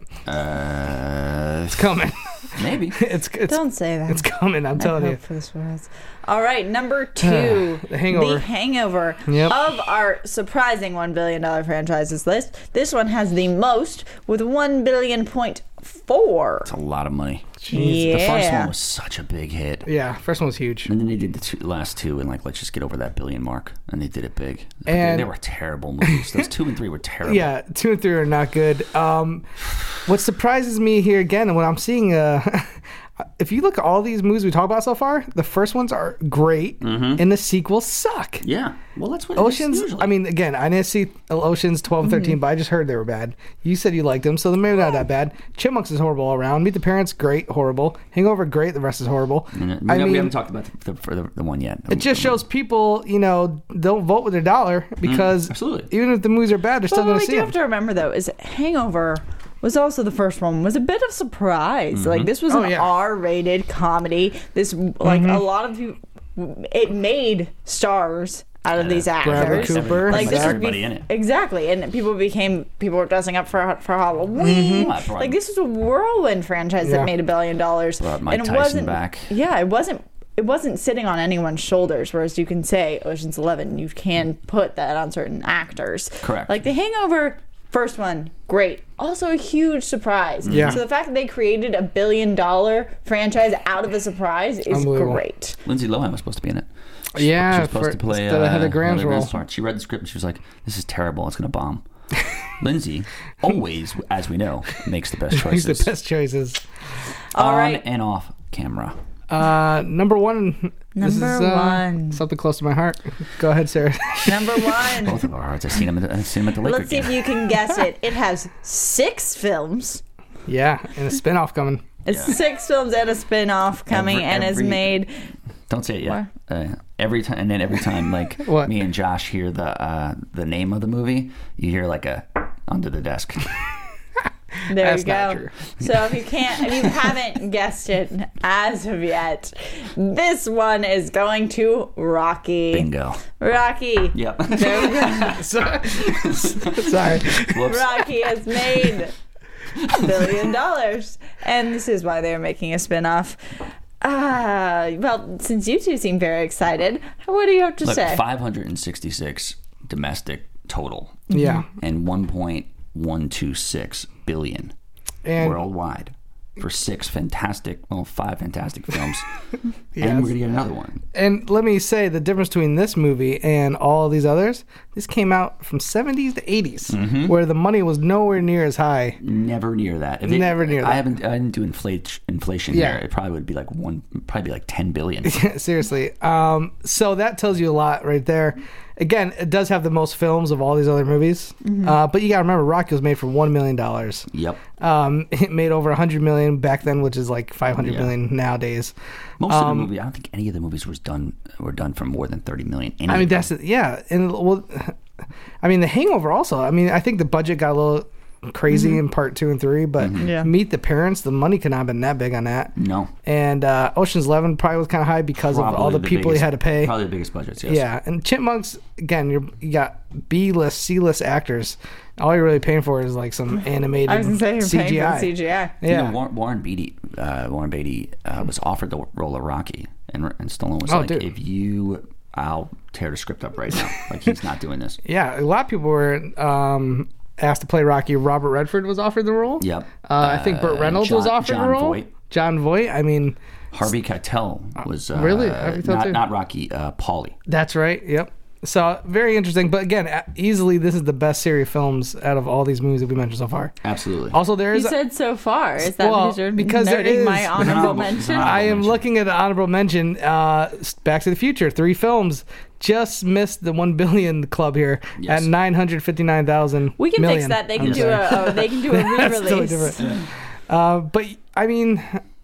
Uh, It's coming. maybe. it's it's Don't say that. it's coming. I'm I telling hope you. for this world. All right, number two, The Hangover. The Hangover Yep. of our surprising one billion dollar franchises list. This one has the most with one billion point four. It's a lot of money. Yeah. The first one was such a big hit. Yeah, first one was huge. And then they did the two, last two, and like, let's just get over that billion mark, and they did it big. But And- they, they were terrible movies. Those two and three were terrible. Yeah, two and three are not good. Um, what surprises me here again, and when I'm seeing, uh, if you look at all these movies we talked about so far, the first ones are great, and the sequels suck. Yeah. Well, that's what it is Oceans, usually. I mean, again, I didn't see Oceans twelve and thirteen, but I just heard they were bad. You said you liked them, so they're maybe not that bad. Chipmunks is horrible all around. Meet the Parents, great, horrible. Hangover, great. The rest is horrible. And, uh, we, I we mean, haven't talked about the, the, the, the one yet. it just shows people, you know, don't vote with their dollar because absolutely. even if the movies are bad, they're still Well, going what to we see do them. have to remember though is Hangover was also the first one was a bit of surprise. Like this was Oh, an yeah. R-rated comedy. This like a lot of people, it made stars out of these actors. Bradley Cooper. Like this would everybody be in it. exactly, and people became people were dressing up for for Halloween. Right, right. Like this was a whirlwind franchise Yeah. that made a billion dollars, Brought Mike and it Tyson wasn't back. Yeah, it wasn't. It wasn't sitting on anyone's shoulders, whereas you can say Ocean's Eleven, you can put that on certain actors. Correct. Like The Hangover, first one, great. Also a huge surprise. Yeah. So the fact that they created a billion dollar franchise out of a surprise is Unbelievable. great. Lindsay Lohan was supposed to be in it. She, Yeah, she was supposed for- to play instead of uh, Heather Graham's role. part. She read the script and she was like, "This is terrible. It's going to bomb." Lindsay always, as we know, makes the best He's choices the best choices. All on right. and off camera. Uh, number one. this Number is, uh, one. Something close to my heart. Go ahead, Sarah. Number one. Both of our hearts. I've seen him at the, I've seen him at the Laker Let's see game. if you can guess it. It has six films. Yeah, and a spinoff coming. It's six films and a spin-off coming Every- and is every- made. Don't say it yet. Uh, every time, and then every time, like What? me and Josh hear the uh, the name of the movie, you hear like a under the desk. There That's you go. not true. So if you can't, if you haven't guessed it as of yet, this one is going to Rocky. Bingo. Rocky. Yep. There we go. Sorry. Sorry. Whoops. Rocky has made a billion dollars, and this is why they're making a spin-off. Ah, well, since you two seem very excited, what do you have to Look, say? five hundred sixty-six domestic total. Yeah. And one point one two six billion And worldwide for six fantastic, well, five fantastic films. Yes. And we're going to get another one. And let me say the difference between this movie and all these others. This came out from seventies to eighties, Mm-hmm. where the money was nowhere near as high. Never near that. If it- Never near I that. haven't. I didn't do inflate, inflation Yeah. here. It probably would be like one, probably like ten billion. Seriously. Um, so that tells you a lot right there. Again, it does have the most films of all these other movies. Uh, but you got to remember, Rocky was made for one million dollars. Yep. Um, it made over one hundred million dollars back then, which is like five hundred Yeah. million dollars nowadays. Most of Um, the movie, I don't think any of the movies was done were done for more than thirty million. Any I mean, of them. that's the- yeah, and well, I mean, The Hangover also. I mean, I think the budget got a little crazy in part two and three, but Yeah. Meet the Parents, the money could not have been that big on that. no. And uh, Ocean's Eleven probably was kind of high because of all Probably the people biggest, he had to pay. Probably the biggest budgets. Yes. Yeah, and Chipmunks again. You're, you got B-list, C-list actors. All you're really paying for is like some animated I was gonna say you're C G I. paying for the C G I. You Yeah, know, Warren, Warren Beatty, uh, Warren Beatty uh, was offered the role of Rocky, and, and Stallone was Oh, like, dude. "If you, I'll tear the script up right now. Like he's not doing this." yeah. A lot of people were um, asked to play Rocky. Robert Redford was offered the role. Yep. Uh, I think Burt Reynolds John- was offered John the role. Voight. John Voight. I mean, Harvey Keitel was uh, Really? Harvey Keitel not, too? not Rocky, uh, Paulie. that's right. Yep. So very interesting. But again, a- easily this is the best series of films out of all these movies that we mentioned so far. Absolutely. Also, there You is. said so far. Is that Well, because you're because there noting is- my It's an honorable honorable- mention? it's an honorable I am mention. looking at an honorable mention. Uh, Back to the Future, three films, just missed the one billion club here Yes. at nine hundred fifty nine thousand. We can fix that. They can do a. Oh, they can do a That's totally re-release. different. Uh, but I mean,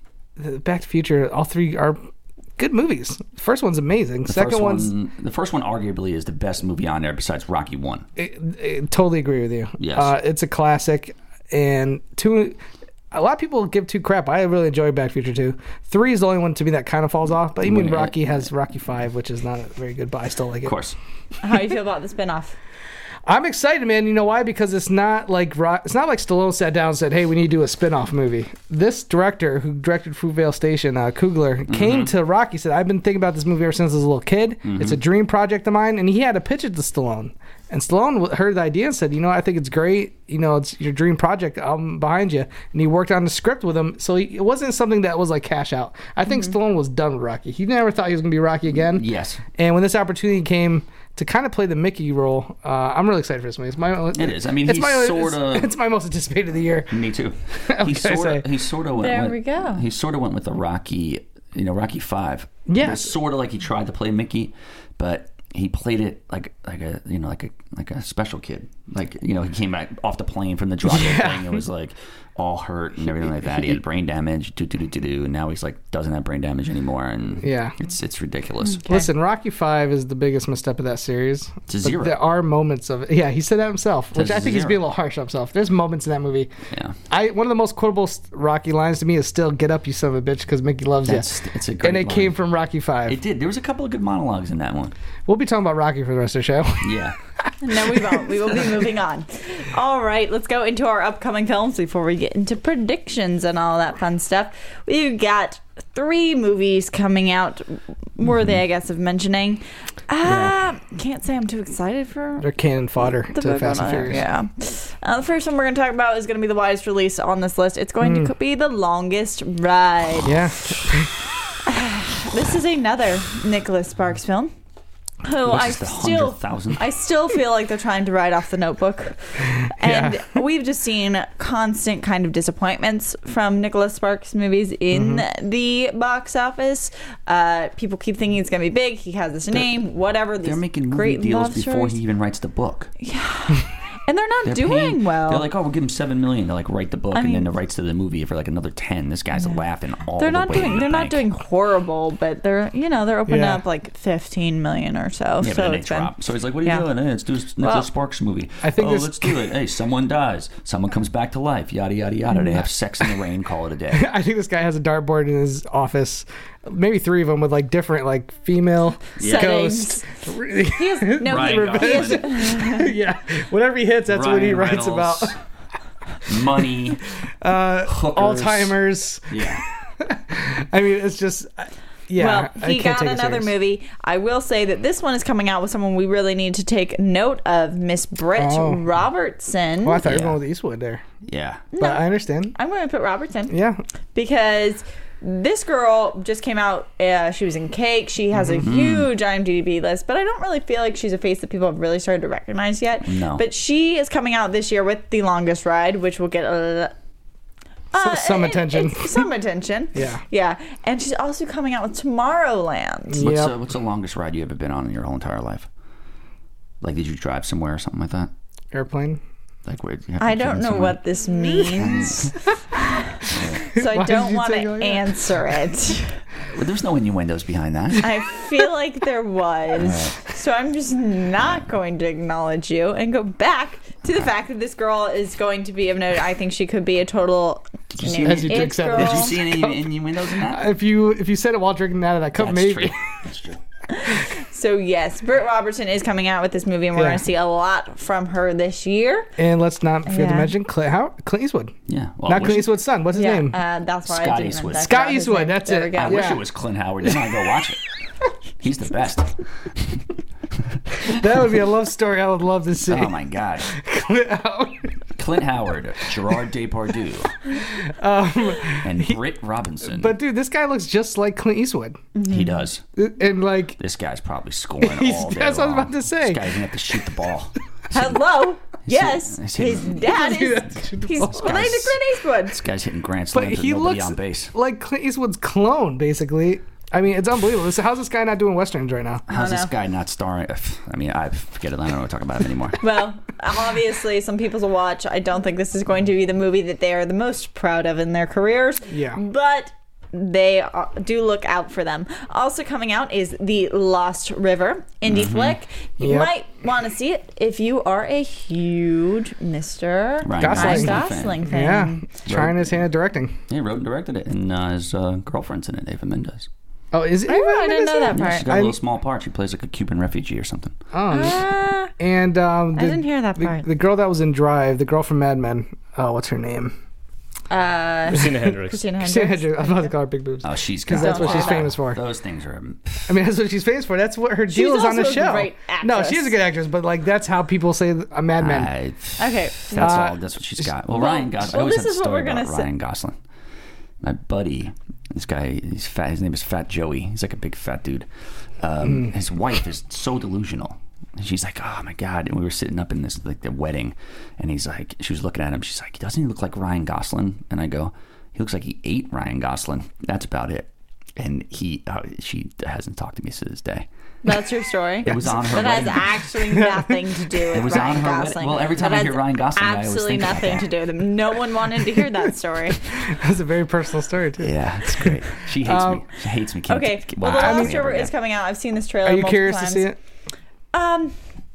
the Back to the Future, all three are good movies. First one's amazing. The Second first one's one, the first one arguably is the best movie on there besides Rocky One. I, I totally agree with you. Yes. Uh, it's a classic, and two. A lot of people give two crap. I really enjoy Back to the Future two. Three is the only one to me that kind of falls off. But even Right. Rocky has Rocky Five, which is not very good, but I still like it. Of course. How do you feel about the spinoff? I'm excited, man. You know why? Because it's not like Ro- it's not like Stallone sat down and said, "Hey, we need to do a spin-off movie." This director who directed Fruitvale Station, uh, Coogler, came to Rocky. Said, "I've been thinking about this movie ever since I was a little kid. It's a dream project of mine." And he had to pitch it to Stallone. And Stallone w- heard the idea and said, "You know, I think it's great. You know, it's your dream project. I'm behind you." And he worked on the script with him, so he, it wasn't something that was like cash out. I think Stallone was done with Rocky. He never thought he was going to be Rocky again. Yes. And when this opportunity came to kind of play the Mickey role, uh, I'm really excited for this movie. It's my, It is. I mean, it's he's my, sorta- It's, it's my most anticipated of the year. Me too. What He can I sort of say? he sort of went. There went- we go. He sort of went with the Rocky, you know, Rocky Five. Yeah. It's sort of like he tried to play Mickey, but he played it like like a you know like a like a special kid. Like you know, he came back off the plane from the drug Yeah. thing. It was like all hurt and everything like that. He had brain damage. Do do do do do. And now he's like doesn't have brain damage anymore. And Yeah. it's it's ridiculous. Listen, Rocky Five is the biggest misstep of that series. It's a But zero. There are moments of it. Yeah, he said that himself, which a I think he's zero. being a little harsh on himself. There's moments in that movie. Yeah. I one of the most quotable Rocky lines to me is still "Get up, you son of a bitch," because Mickey loves That's you. it's a great And it line. came from Rocky Five. It did. There was a couple of good monologues in that one. We'll be talking about Rocky for the rest of the show. Yeah. No, we won't. We will be moving on. All right, let's go into our upcoming films before we get into predictions and all that fun stuff. We've got three movies coming out, worthy, I guess, of mentioning. Uh, Can't say I'm too excited for They're cannon fodder the to book Fast on and it. Furious. Yeah. Uh, the first one we're going to talk about is going to be the widest release on this list. It's going to be The Longest Ride. Yeah. This is another Nicholas Sparks film. Who I is the still, hundred thousand. I still feel like they're trying to write off The Notebook, and Yeah. we've just seen constant kind of disappointments from Nicholas Sparks movies in Mm-hmm. the box office. Uh, people keep thinking it's going to be big. He has this name, whatever. They're These making movie great deals love before stories. he even writes the book. and they're not They're doing paying- well. They're like, oh, we'll give him seven million to like write the book, I and mean- then the rights to the movie for like another ten. This guy's laughing all they're the not way to doing. the They're not bank. doing horrible, but they're you know they're opening Yeah. up like fifteen million or so. Yeah, so but then they it's been, drop. So he's like, "What are you Yeah. doing? Hey, let's do a Nicholas Well, Sparks movie. I think oh, there's- let's do it. Hey, someone dies. Someone comes back to life. Yada yada yada. They have sex in the rain. Call it a day. I think this guy has a dartboard in his office, maybe three of them with like different like female Settings. ghost. He has, no, he, Ryan he has, Gosling. Yeah, whatever he hits, that's what he Ryan writes Reynolds, about. Money. Uh, Hookers. Alzheimer's. Yeah. I mean, it's just Yeah, well, I he can't got take it another serious. movie. I will say that this one is coming out with someone we really need to take note of, Miss Britt Oh. Robertson. Well, I thought you Yeah. were going with Eastwood there, Yeah. but I understand. I'm going to put Robertson. Yeah, Because this girl just came out. Uh, she was in Cake. She has Mm-hmm. a huge I M D B list, but I don't really feel like she's a face that people have really started to recognize yet. No. But she is coming out this year with The Longest Ride, which will get a. Uh, S- some it- attention. it's some attention. Yeah. Yeah. And she's also coming out with Tomorrowland. What's, Yep. uh, what's the longest ride you ever been on in your whole entire life? Like, did you drive somewhere or something like that? airplane. Like, where you have I to don't get know somewhere? what this means. so I Why don't did you want take it to like that? answer it. Well, there's no innuendos behind that. I feel like there was. So I'm just not going to acknowledge you and go back to the fact that this girl is going to be of note. I think she could be a total you see- As you drink it seven. girl. Did you see any innuendos in that? If you if you said it while drinking out of that cup, That's maybe. true. That's true. So yes, Britt Robertson is coming out with this movie, and we're Yeah. going to see a lot from her this year. And let's not forget Yeah. to mention Clint, How, Clint Eastwood. Yeah. Well, Not wish- Clint Eastwood's son. What's his Yeah, name? uh, that's why Scott I didn't Eastwood. I Scott forgot his Eastwood, name. that's There it. we go. I wish Yeah. it was Clint Howard. Then I'd go watch it. He's the best. That would be a love story I would love to see. Oh my God. Clint Howard. Clint Howard, Gerard Depardieu, and Britt Robinson. Um, But dude, this guy looks just like Clint Eastwood. he does. And like, This guy's probably scoring He's- all day that's what I was long. about to say. This guy's gonna have to shoot the ball. Hello. Yes, Is his he- dad is. He's He's guy's- related to Clint Eastwood. This guy's hitting grand but slams with he nobody looks on base. like Clint Eastwood's clone, basically. I mean, it's unbelievable. This- How's this guy not doing westerns right now? How's this know. guy not starring? I mean, I forget it. I don't know what to talk about him anymore. Well, obviously, some people will watch. I don't think this is going to be the movie that they are the most proud of in their careers. Yeah. But they are, do look out for them. Also coming out is The Lost River indie flick. You Yep. might want to see it if you are a huge Mister Ryan Gosling. Ryan fan. Gosling fan. Yeah, trying his hand at directing. He wrote and directed it, and uh, his uh, girlfriend's in it, Ava Mendes. Oh, is it? Oh, I didn't know that Yeah, part. she's got a I'm- little small part. She plays like a Cuban refugee or something. Oh, Ah, and um, the, I didn't hear that the- part. The, girl that was in Drive, the girl from Mad Men. Oh, what's her name? uh, Christina Hendricks. Christina Christina Hendricks. Hendricks. I was about to call her Big Boobs. Oh, she's got Because that's what Don't she's lie. famous for. those things are. I mean, that's what she's famous for. That's what her deal She's is on the also a show. great No, actress. she is a good actress, but like that's how people say a Mad Men. I, Okay. That's Uh, all. That's what she's got. Well, well, Ryan Gosling. well, I always this have a is what story we're gonna about say. Ryan Gosling. My buddy, this guy, he's fat. His name is Fat Joey. He's like a big fat dude. Um, His wife is so delusional. And she's like, oh my God. And we were sitting up in this, like the wedding. And he's like, she was looking at him. She's like, doesn't he look like Ryan Gosling? And I go, he looks like he ate Ryan Gosling. That's about it. And he, uh, she hasn't talked to me to this day. That's your story. It was on her That has wedding. actually nothing to do with was Ryan on her wedding- Gosling. well, every time That I hear has Ryan Gosling, I always absolutely think about nothing that. to do with him. No one wanted to hear that story. That's a very personal story too. Yeah, it's great. She hates Um, me. She hates me. Can't, Okay, can't- well, wow, The I Lost mean, River ever is again. coming out. I've seen this trailer Are you multiple curious times. to see it? Um,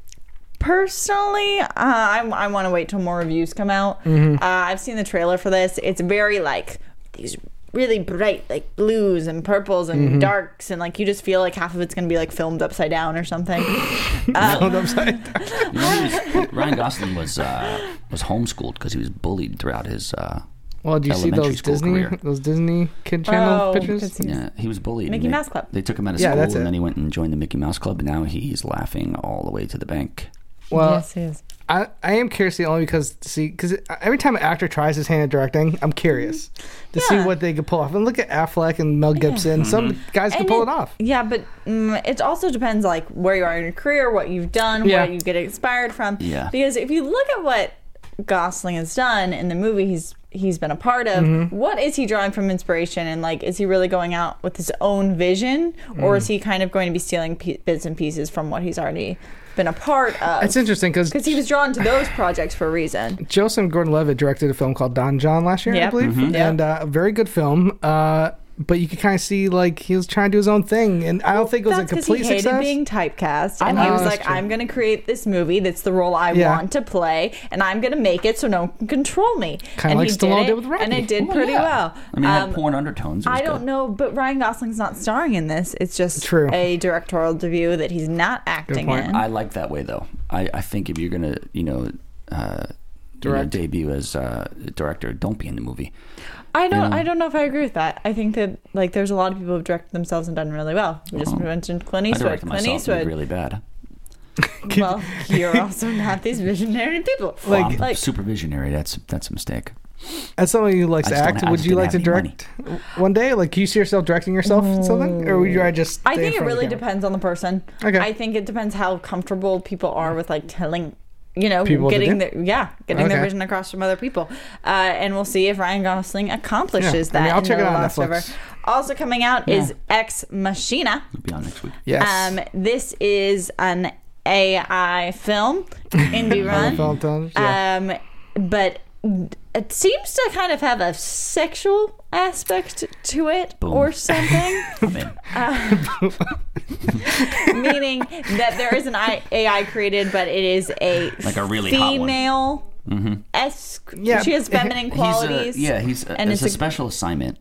personally, uh, I, I want to wait till more reviews come out. Mm-hmm. Uh, I've seen the trailer for this. It's very like these really bright like blues and purples and Mm-hmm. darks, and like you just feel like half of it's gonna be like filmed upside down or something. Hold up, sorry. You know, he was, Ryan Gosling was uh, was homeschooled because he was bullied throughout his. Uh, Well, do you see Elementary those school Disney career. those Disney Kid Channel Oh, pictures? because he- yeah, he was bullied. Mickey and they, Mouse Club. They took him out of Yeah, school, that's and it. then he went and joined the Mickey Mouse Club, and now he's laughing all the way to the bank. Well, yes, he is. I, I am curious to see only because to see because every time an actor tries his hand at directing, I'm curious to see Yeah. what they could pull off. And look at Affleck and Mel Gibson. Some guys can And pull it, off. Yeah, but mm, it also depends like where you are in your career, what you've done, Yeah. what you get inspired from. Yeah. Because if you look at what Gosling has done in the movie he's he's been a part of, Mm-hmm. what is he drawing from inspiration, and like is he really going out with his own vision, or Mm. is he kind of going to be stealing p- bits and pieces from what he's already been a part of? It's interesting because Because he was drawn to those projects for a reason. Joseph Gordon-Levitt directed a film called Don John last year, I Yep. believe, Mhm. Yep. and uh, a very good film. Uh, but you could kind of see like he was trying to do his own thing, and I don't think it was That's a because complete he hated success. being typecast, and Oh, he was that's like, true. "I'm going to create this movie that's the role I Yeah. want to play, and I'm going to make it so no one can control me." Kinda and like he Stallone did, did it, with Rocky. and it did Well, pretty yeah. well. I mean, it Um, had porn undertones. It was I don't good. know, but Ryan Gosling's not starring in this. It's just True. a directorial debut that he's not acting point. in. I like that way though. I, I think if you're gonna, you know, uh, you know, Direct. debut as uh, director, don't be in the movie. I don't. Yeah. I don't know if I agree with that. I think that like there's a lot of people who've directed themselves and done really well. We just Oh. mentioned Clint I Eastwood. directed Clint myself and did Eastwood. really bad. Well, you're also not these visionary people. Well, Like- I'm like super visionary. That's that's a mistake. As someone who likes I to just don't act, ha- I would just you didn't like to have any direct one day? Like, can you see yourself directing yourself in something, or would you rather just? I stay in think it front of the really camera? depends on the person. Okay. I think it depends how comfortable people are with like telling, you know, People to getting do? their yeah, getting their Okay. vision across from other people. Uh, and we'll see if Ryan Gosling accomplishes Yeah. I that. mean, I'll in check The it out on Lost Netflix. River. Also coming out is Ex Machina. We'll be on next week. Yes. Um, this is an A I film, indie run. Film, film, yeah. Um, but it seems to kind of have a sexual aspect to it Boom. or something. I'm in. Meaning that there is an I- A I created, but it is a Like a really hot one. female esque. Yeah. She has feminine He's qualities. a, yeah, he's a, and it's, it's a a- special assignment,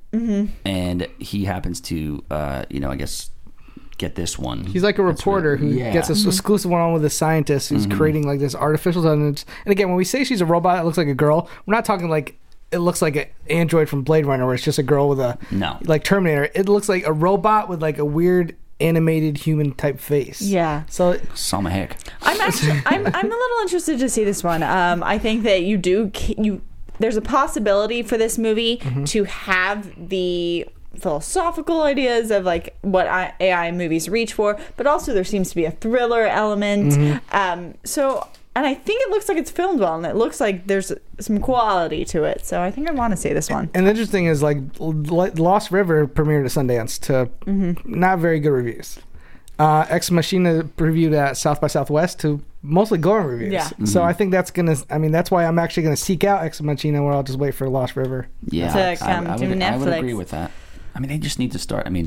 and he happens to, uh, you know, I guess, get this one. He's like a That's reporter really- who yeah. gets an exclusive one-on-one with a scientist who's creating like this artificial intelligence. And again, when we say she's a robot, it looks like a girl. We're not talking like it looks like an android from Blade Runner, where it's just a girl with a No. like Terminator. It looks like a robot with like a weird animated human type face. Yeah. So Salma Hayek. I'm actually I'm I'm a little interested to see this one. Um, I think that you do you there's a possibility for this movie Mm-hmm. to have the philosophical ideas of like what I, A I movies reach for, but also there seems to be a thriller element. Mm-hmm. Um, so and I think it looks like it's filmed well, and it looks like there's some quality to it. So I think I want to see this one. and the interesting is like L- Lost River premiered at Sundance to Mm-hmm. not very good reviews. Uh, Ex Machina previewed at South by Southwest to mostly glowing reviews. Yeah. So I think that's gonna. I mean, that's why I'm actually gonna seek out Ex Machina, where I'll just wait for Lost River. Yeah, To I- come I, to would, I would Netflix. agree with that. I mean, they just need to start. I mean,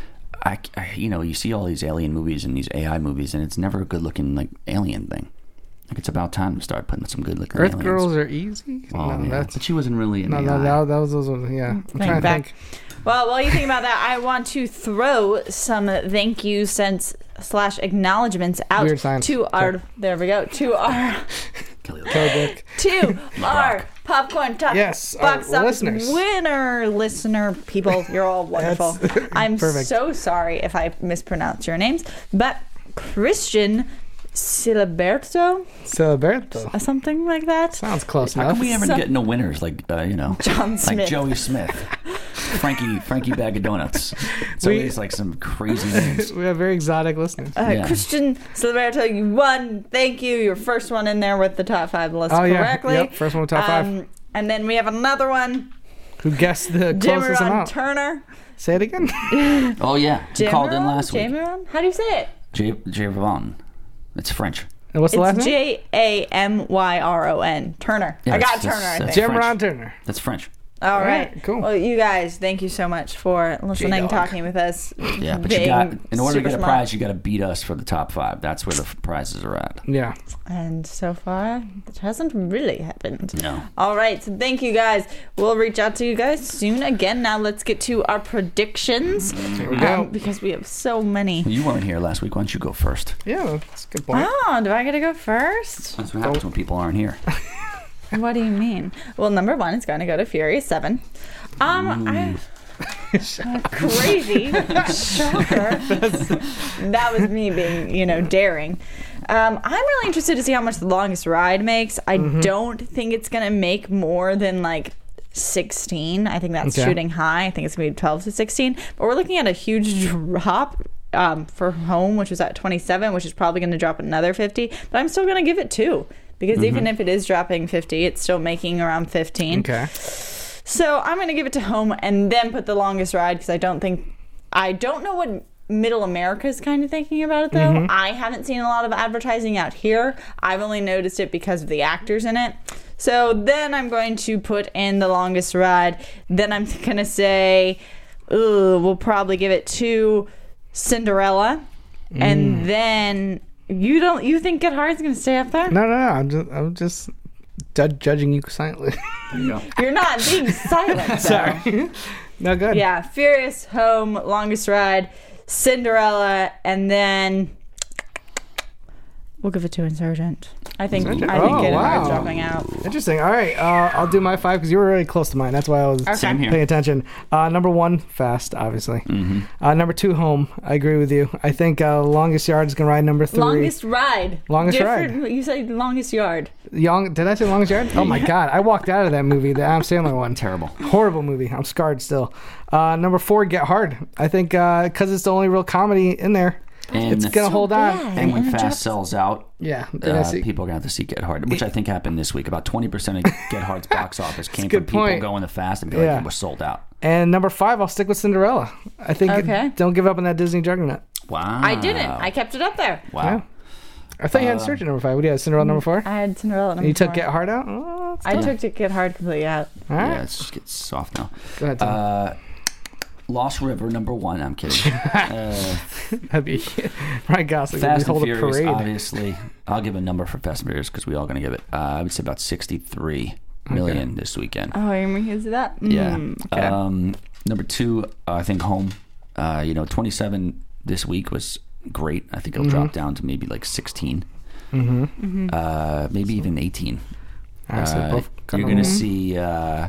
I, I- you know, you see all these alien movies and these A I movies, and it's never a good looking like alien thing. Like it's about time to start putting some good looking Earth aliens. Girls are easy. Oh, no, yeah. that's But she wasn't really an no, A I. no, no, that was those. were- Yeah, I'm Think trying to back. think. Well, while you think about that, I want to throw some thank you sense slash acknowledgements out Weird science. to our. Okay. There we go. To our. Kelly Codebook. to our popcorn talk Yes, our box office listeners. winner listener people. You're all wonderful. That's I'm perfect. so sorry if I mispronounce your names, but Christian Siliberto, Celeberto. or something like that. Sounds close How enough. come we never So- get no winners like uh, you know, John like Smith. Joey Smith, Frankie Frankie Bag of Donuts? So We- he's like some crazy names. we have very exotic listeners. Uh, Yeah. Christian Siliberto, you won. Thank you. Your first one in there with the top five list Oh, yeah. correctly. Yep, first one with top five. Um, and then we have another one, Who guessed the closest Jimiron amount? Turner. Say it again. Oh yeah, he called in Jamiron? last week. Jamiron? How do you say it? J J Vaughn. It's French. And what's the last It's name? J A M Y R O N. Turner. Yeah, I got it's- Turner, it's- I think. it's Jim French. Ron Turner. That's French. All right, right. cool. Well, you guys, thank you so much for listening, J-Dog. talking with us. Yeah, but being you got in order to super get a smart. prize, you got to beat us for the top five. That's where the f- prizes are at. Yeah. And so far, it hasn't really happened. No. All right. So thank you guys. We'll reach out to you guys soon again. Now let's get to our predictions. Here we go. Um, because we have so many. You weren't here last week. Why don't you go first? Yeah, that's a good point. Oh, do I get to go first? That's what happens when people aren't here. What do you mean? Well, number one is going to go to Furious seven. Um, I, uh, crazy shocker. That was me being, you know, daring. Um, I'm really interested to see how much The Longest Ride makes. I don't think it's going to make more than like sixteen. I think that's Okay. shooting high. I think it's going to be twelve to sixteen. But we're looking at a huge drop um, for Home, which was at twenty-seven, which is probably going to drop another fifty. But I'm still going to give it two. Because even if it is dropping fifty, it's still making around fifteen. Okay. So I'm going to give it to Home and then put The Longest Ride because I don't think, I don't know what Middle America is kind of thinking about it though. Mm-hmm. I haven't seen a lot of advertising out here. I've only noticed it because of the actors in it. So then I'm going to put in The Longest Ride. Then I'm going to say, ugh, we'll probably give it to Cinderella. Mm. And then you don't, you think Get Hard's going to stay up there? No, no, no. I'm just, I'm just ju- judging you silently. You're not being silent though. Sorry. No, good. Yeah, Furious, Home, Longest Ride, Cinderella, and then We'll give it to Insurgent. I think Insurgent? I think Oh, Get Hard wow. dropping out. Interesting. All right, uh, I'll do my five because you were really close to mine. That's why I was Okay. Same here. paying attention. Uh, number one, Fast, obviously. Mm-hmm. Uh, number two, Home. I agree with you. I think uh, Longest Yard is going to ride number three. Longest ride. Longest Different- You said longest yard. Young, did I say Longest Yard? Oh my God. I walked out of that movie, the Adam Sandler one. Terrible. Horrible movie. I'm scarred still. Uh, number four, Get Hard. I think because it's the only real comedy in there, And, it's going to hold on. bad. and when And it Fast drops- sells out, Yeah. Did I uh, see- people are going to have to see Get Hard, which I think happened this week. About twenty percent of Get Hard's box office came a from good people point. going to Fast and be Yeah. like, we're sold out. And number five, I'll stick with Cinderella. I think Okay. don't give up on that Disney juggernaut. Wow. I didn't. I kept it up there. Wow. Yeah. I thought you had Search at number five. What do you have? Cinderella number four? I had Cinderella at number And you took four. Get Hard out? Oh, that's I tough. took to Get Hard completely out. All right. Yeah, it's just gets soft now. Go ahead, Tom. Uh, Lost River, number one. I'm kidding. Uh, That'd be Ryan Gosling. would Fast and hold a Furious, parade. obviously. I'll give a number for Fast and Furious because we all going to give it. Uh, I would say about sixty-three million this weekend. Oh, you're making us do that? Yeah. Mm, okay. Um, number two, uh, I think Home. Uh, you know, twenty-seven this week was great. I think it'll Mm-hmm. drop down to maybe like sixteen. Mm-hmm. Uh, maybe even eighteen. All right, so Uh, both got you're number going to one. see uh,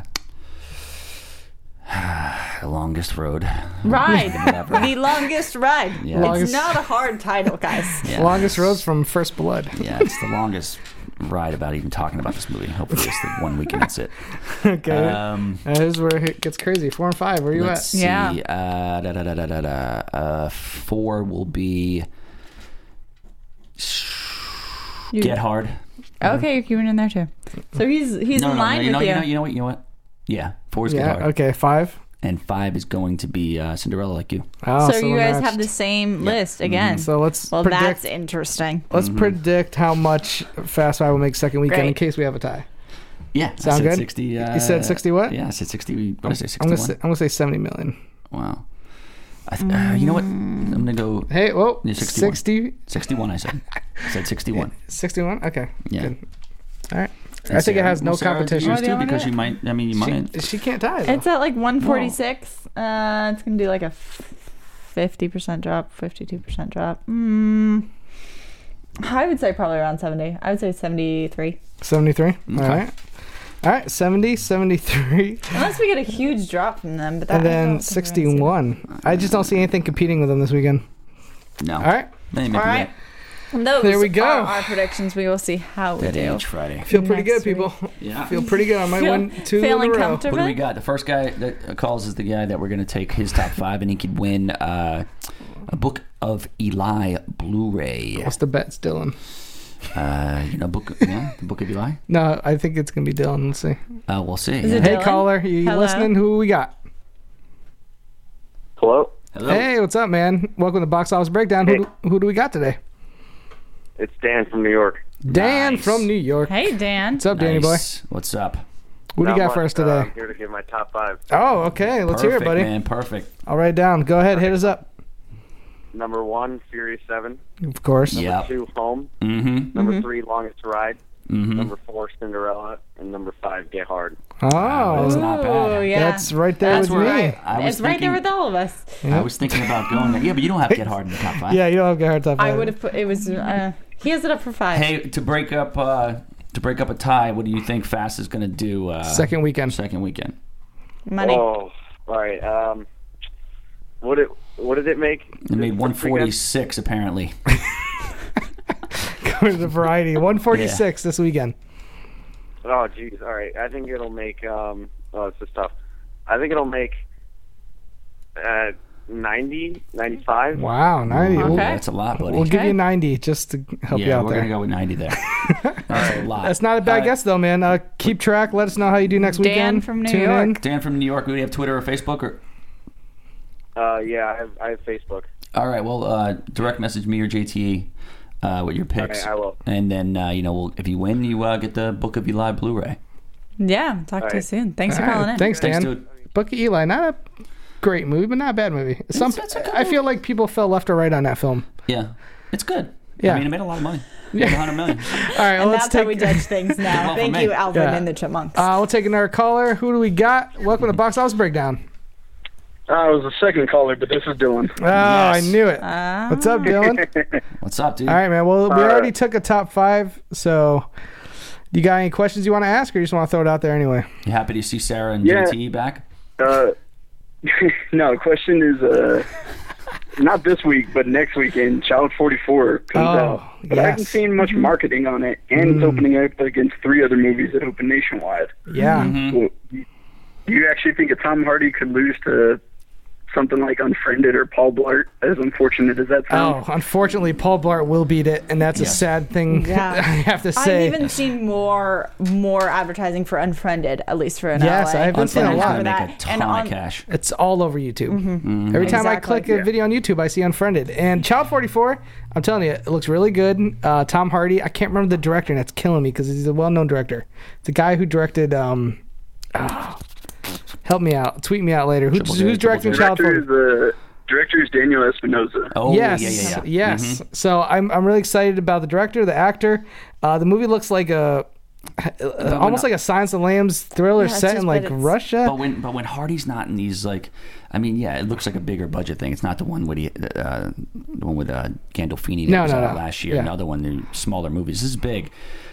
The Longest Road. Ride. Whatever. The longest ride. Yeah. It's Longest- not a hard title, guys. Yeah. Longest Roads from First Blood. Yeah, it's the longest ride about even talking about this movie. Hopefully, it's the one weekend. That's it. Okay. Um, That is where it gets crazy. Four and five. Where are you let's at? see. Yeah. Uh, da, da, da, da, da, da. Uh, four will be You- Get Hard. Okay, you're keeping it in there too. So he's he's No, in no, line no. You know, with you you. know, you know what? You know what? Yeah, four is Get Yeah. Hard, Okay. Five. and five is going to be uh, Cinderella, like you. Oh, so you we're guys matched. have the same list again. So let's well, predict. that's interesting. Let's Mm-hmm. predict how much Fast Five will make second weekend in Great. case we have a tie. Yeah, I Sound said good? sixty. Uh, You said sixty what? Yeah, I said sixty. What did I say? I'm gonna Sixty-one. say, I'm gonna say seventy million. Wow. I th- uh, you know what? I'm gonna go Hey, whoa, Yeah, sixty-one. sixty, sixty-one. I said. I said sixty-one. sixty-one. Okay. Yeah. Good. All right. And I think it Sarah- has no well, Sarah, competition. yours Oh, do you too, wanna because do you it? might. I mean, you might. She, she can't tie. Though. It's at like one forty-six. Uh, it's gonna do like a fifty percent drop, fifty-two percent drop. Mm, I would say probably around seventy. I would say seventy-three. seventy-three. Okay. All right. All right. seventy, seventy-three, Unless we get a huge drop from them, but that and I don't then think we're gonna see that. sixty-one. I just don't see anything competing with them this weekend. No. All right. Maybe All right. And those There we go. are our predictions. We will see how we That do. age Friday. Feel pretty Next good, people. Yeah. Feel pretty good. I might Feel- win two feeling in a row. comfortable? What do we got? The first guy that calls is the guy that we're going to take his top five, and he could win uh, a Book of Eli Blu-ray. What's the bet, Dylan? Uh, you know, book, yeah, the Book of Eli. No, I think it's gonna be Dylan. Let's see. Uh, we'll see. Is yeah. it Hey, Dylan? caller, you Hello? listening? Who we got? Hello, Hello. Hey, what's up, man? Welcome to Box Office Breakdown. Who, do, who do we got today? it's Dan from New York. Dan Nice. from New York. Hey, Dan. What's up, Danny boy? Nice. What's up? What do you Not got much, for us uh, today? I'm here to give my top five. Oh, okay. Let's Perfect, hear it, buddy. man. Perfect. I'll write it down. Go ahead, hit us up. Number one, Furious Seven. Of course. Yeah. Two, Home. Mm-hmm. Number three, Longest Ride. Mm-hmm. Number four, Cinderella. And number five, Get Hard. Oh, That's not bad. Oh, yeah. that's right there That's with where me. I, I was it's right there thinking- with all of us. I was thinking about going there. Yeah, but you don't have Get Hard in the top five. Yeah, you don't have to hard top I five. would have put it was. Uh, he has it up for five. Hey, to break up, uh, to break up a tie, what do you think Fast is going to do? Uh, Second weekend. Second weekend. Money. Oh, all right. Um, what it what did it make? It made this one weekend? forty-six apparently. Go to the variety. one forty-six this weekend. Oh, geez. All right. I think it'll make. Um, oh, it's just tough. I think it'll make. Uh, ninety, ninety-five. Wow, ninety. Okay. We'll, That's a lot, buddy. we'll give Okay. you ninety just to help you yeah, out we're there. gonna go with ninety there. That's a lot. That's not a bad All right. guess, though, man. Uh, keep track. Let us know how you do next Dan weekend. from New Tune York. in. Dan from New York. Do we have Twitter or Facebook? Or Uh, yeah, I have, I have Facebook. all right. Well, uh, direct message me or J T E uh, with your picks, Okay, I will. and then uh, you know, we'll, if you win, you uh, get the Book of Eli Blu-ray. Yeah. Talk to you right. soon. Thanks All for right, calling in. Thanks, Dan. Thanks, dude. Book of Eli, not a great movie, but not a bad movie. Some, it's a good I feel like people fell left or right on that film. Yeah, it's good. Yeah. I mean, it made a lot of money. Yeah, a hundred million. All right, And let's that's how take. we judge things now. Well, Thank for you, me. Alvin Yeah. and the Chipmunks. Uh, we'll take another caller. Who do we got? Welcome to Box Office Breakdown. I was the second caller, but this is Dylan. Oh, I Yes. knew it. Ah. What's up, Dylan? What's up, dude? All right, man. Well, we Uh, already took a top five, so you got any questions you want to ask, or you just want to throw it out there anyway? You happy to see Sarah and Yeah. J T back? Uh, no, the question is uh, not this week, but next weekend. Child forty-four comes Oh, out, but I haven't yes. seen much marketing on it, and it's opening up against three other movies that open nationwide. Yeah. Mm-hmm. Well, do you actually think a Tom Hardy could lose to something like Unfriended or Paul Blart, as unfortunate as that Oh, sounds? unfortunately, Paul Blart will beat it, and that's a Yes. sad thing. Yeah. I have to say. I've even seen more more advertising for Unfriended, at least for an Yes, L A. I've been seeing a than lot. for Make that. a ton And on- of cash. It's all over YouTube. Mm-hmm. Every time I Exactly. click a video on YouTube, I see Unfriended. And Child forty-four, I'm telling you, it looks really good. Uh, Tom Hardy, I can't remember the director, and that's killing me because he's a well-known director. The guy who directed, um, oh, help me out, tweet me out later. Who, Triple who's J, directing Triple J. Child Director forty-four? is, uh, director is Daniel Espinosa. Oh, yes, yeah, yeah, yeah. yes. Mhm. So I'm I'm really excited about the director, the actor. Uh, the movie looks like a uh, almost like a Silence of the Lambs thriller Yeah, it's set just- in like but it's- Russia. But when but when Hardy's not in these, like, I mean, yeah, it looks like a bigger budget thing. It's not the one with he, uh, the one with uh, Gandolfini that No, was no, out no. last year. Yeah. And the other one, the smaller movies. This is big.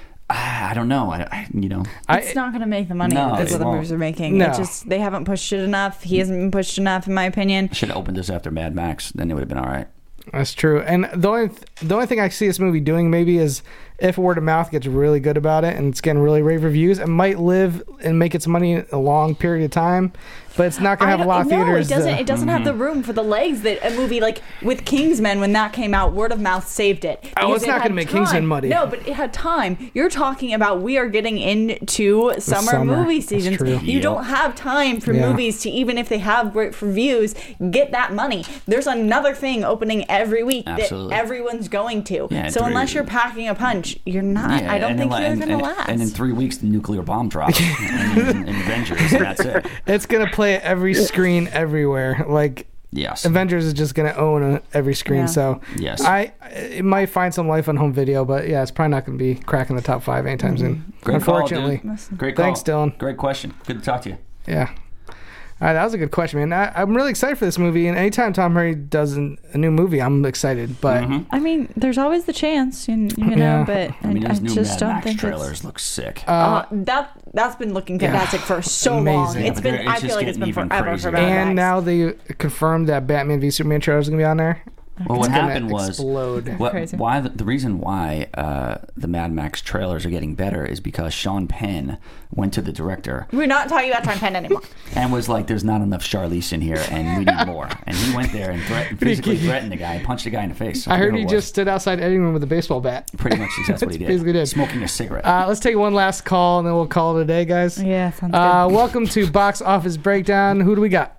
I, I don't know. I, I you know. It's not going to make the money No, that it these other won't. movies are making. No. It just they haven't pushed it enough. He hasn't been pushed enough, in my opinion. Should have opened this after Mad Max. Then it would have been all right. That's true. And the only th- the only thing I see this movie doing maybe is if word of mouth gets really good about it and it's getting really rave reviews, it might live and make its money in a long period of time. But it's not going to I have a don't- lot of no, theaters. it doesn't. to- It doesn't have Mm-hmm. the room for the legs that a movie like with Kingsman, when that came out, word of mouth saved it. Oh, Because it's it not had gonna make time. Kingsman money. No, but it had time. You're talking about we are getting into summer, summer. movie That's seasons. true. You Yep. don't have time for Yeah. movies to, even if they have great reviews, get that money. There's another thing opening every week Absolutely. that everyone's going to. Yeah, so three- unless you're packing a punch, you're not. Yeah, I don't and think in- you're and- going to and- last. And in three weeks, the nuclear bomb drops in, in, in Avengers, and that's it. It's going to play at every screen everywhere. Like Yes. Avengers is just going to own a, every screen. Yeah. So Yes. I it might find some life on home video, but yeah, it's probably not going to be cracking the top five anytime soon. Great Unfortunately. call, dude. Great call. Thanks, Dylan. Great question. Good to talk to you. Yeah. All right, that was a good question, man. I, I'm really excited for this movie, and anytime Tom Hardy does an, a new movie, I'm excited. But Mm-hmm. I mean, there's always the chance, you, you know, Yeah. but I mean, I, those I new just Mad don't Max think trailers it's. look sick. Uh, that that's been looking fantastic for so long. amazing. It's But been. they're- I it's feel just like it's getting been even forever crazier. for Mad and Max. now they confirmed that Batman v Superman trailer is gonna be on there. Well, what It's gonna happened was explode. what, Crazy. why the, the reason why uh, the Mad Max trailers are getting better is because Sean Penn went to the director We're not talking about Sean Penn anymore. and was like, "There's not enough Charlize in here, and we need more." And he went there and threat- physically threatened the guy, and punched the guy in the face. I forget heard who he it was. just stood outside the editing room with a baseball bat. pretty much that's what he did. basically did. Smoking a cigarette. Uh, let's take one last call, and then we'll call it a day, guys. Yeah, sounds Uh, good. welcome to Box Office Breakdown. Who do we got?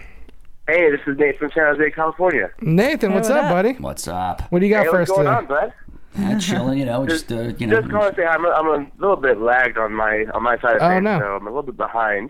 Hey, this is Nate from San Jose, California. Nathan, Hey, what's what up, up? buddy? What's up? What do you got Hey, for us what's going today? on, bud? Uh, chilling, you know, just uh, you know. Just calling to say I'm a, I'm a little bit lagged on my on my side of Oh, things, no. so I'm a little bit behind.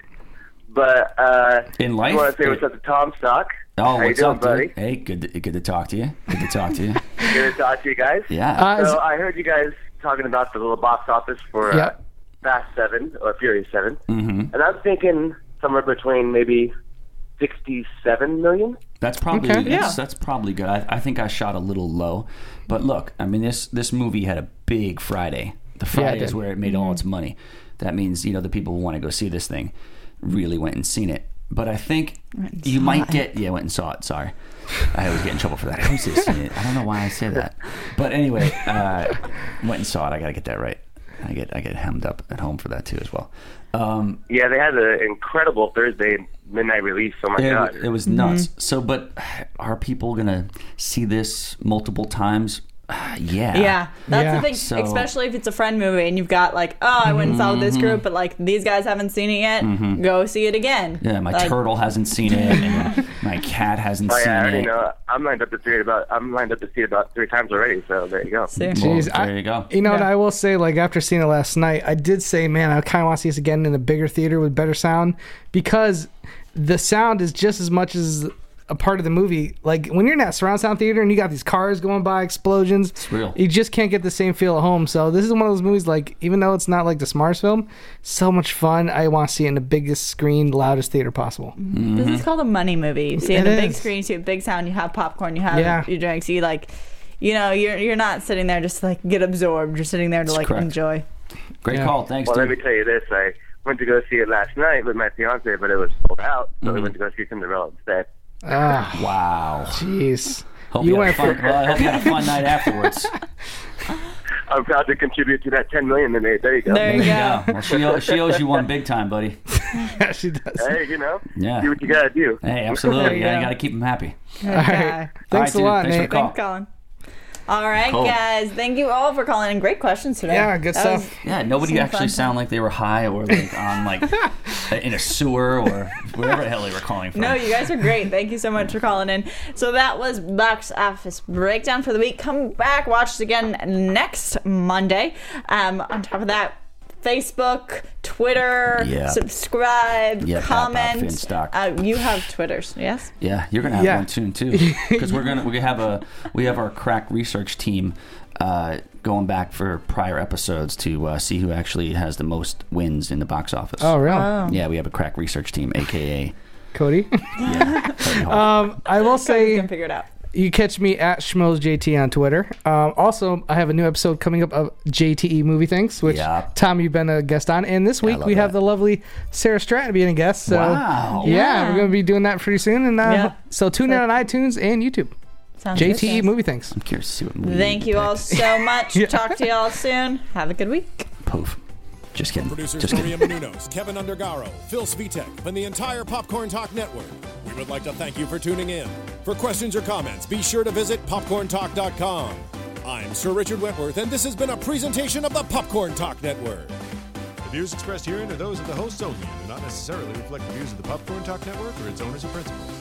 But uh, In life, I want to say it- what's up to Tom Stock. Oh, How what's you doing, up, buddy? dude? Hey, good, to, good to talk to you. Good to talk to you. Good to talk to you guys. Yeah. Uh, So is- I heard you guys talking about the little box office for uh, Yep. Fast Seven or Furious Seven, mm-hmm. and I'm thinking somewhere between maybe sixty-seven million. That's probably Okay, that's, yeah. that's probably good. I, I think I shot a little low, but look, I mean this this movie had a big Friday. The Yeah, it Friday is did. where it made all its money. That means you know the people who want to go see this thing really went and seen it. But I think and you saw might it. get yeah went and saw it. Sorry, I always get in trouble for that. I always say seen it. I don't know why I say that. But anyway, uh, went and saw it. I gotta get that right. I get I get hemmed up at home for that too as well. Um, Yeah, they had an incredible Thursday midnight release. Oh my god! It, it was nuts. So, but are people gonna see this multiple times? Yeah. Yeah, that's Yeah. the thing. So- Especially if it's a friend movie and you've got like, oh, I went and saw with this group, but like these guys haven't seen it yet. Go see it again. Yeah, my Like, turtle hasn't seen it, and my cat hasn't Oh seen yeah, I already it. know. I'm lined up to see it about. I'm lined up to see it about three times already. So there you go. see. Well, Jeez, there I- you go. You know, and Yeah. I will say, like, after seeing it last night, I did say, man, I kind of want to see this again in a bigger theater with better sound because the sound is just as much as a part of the movie. Like when you're in that surround sound theater and you got these cars going by, explosions, It's real. you just can't get the same feel at home. So this is one of those movies, like, even though it's not like the smartest film, so much fun. I want to see it in the biggest screen, loudest theater possible. This is called a money movie. You see it in It a big is. screen, you see a big sound, you have popcorn, you have Yeah. your drinks, you like, you know, you're you're not sitting there just to, like, get absorbed. You're sitting there to That's like correct. enjoy. Great Yeah. call. Thanks, Well, let me dude. tell you this. I went to go see it last night with my fiance, but it was sold out. So we went to go see Cinderella instead. Ah, Wow. jeez. Hope You you, went had a fun, for- well, I hope you had a fun night afterwards. I'm proud to contribute to that ten million they made. There you go. There you go. Yeah. Well, she, o- she owes you one big time, buddy. Yeah, she does. Hey, you know, Yeah. do what you gotta do. Hey, There absolutely. you Yeah, go. you got to keep them happy. Good All right. guy. Thanks All a right, lot, dude. Thanks for Nate. calling. Thanks, Colin. All right, Cool. guys. Thank you all for calling in. Great questions today. Yeah, good That stuff. was Yeah, nobody some actually fun sound like they were high or like on like in a sewer or wherever the hell they were calling from. No, you guys are great. Thank you so much for calling in. So that was Box Office Breakdown for the week. Come back, watch us again next Monday. Um, on top of that, Facebook, Twitter, Yeah. subscribe, Yeah, Pop Pop comment. Finstock. Uh, you have Twitters, yes? Yeah, you're gonna have Yeah. one soon too, because we're gonna we have a we have our crack research team uh, going back for prior episodes to uh, see who actually has the most wins in the box office. Oh, really? Oh. Yeah, we have a crack research team, aka Cody? yeah, Cody Hall. um, I will You say... can figure it out. You catch me at SchmoesJT on Twitter. Um, also, I have a new episode coming up of J T E Movie Things, which, Yeah. Tom, you've been a guest on. And this I week, love we have that. the lovely Sarah Stratton being a guest. So, Wow. Yeah, Yeah. we're going to be doing that pretty soon. And uh, Yeah. So tune in on iTunes and YouTube. Sounds J good, T E guys. Movie Things. I'm curious to see what movie Thank you all so much. Yeah. Talk to you all soon. Have a good week. Poof. Just kidding. Producers Just kidding. Maria Menounos, Kevin Undergaro, Phil Svitek, and the entire Popcorn Talk Network. We would like to thank you for tuning in. For questions or comments, be sure to visit popcorn talk dot com. I'm Sir Richard Wentworth, and this has been a presentation of the Popcorn Talk Network. The views expressed herein are those of the hosts only and do not necessarily reflect the views of the Popcorn Talk Network or its owners or principals.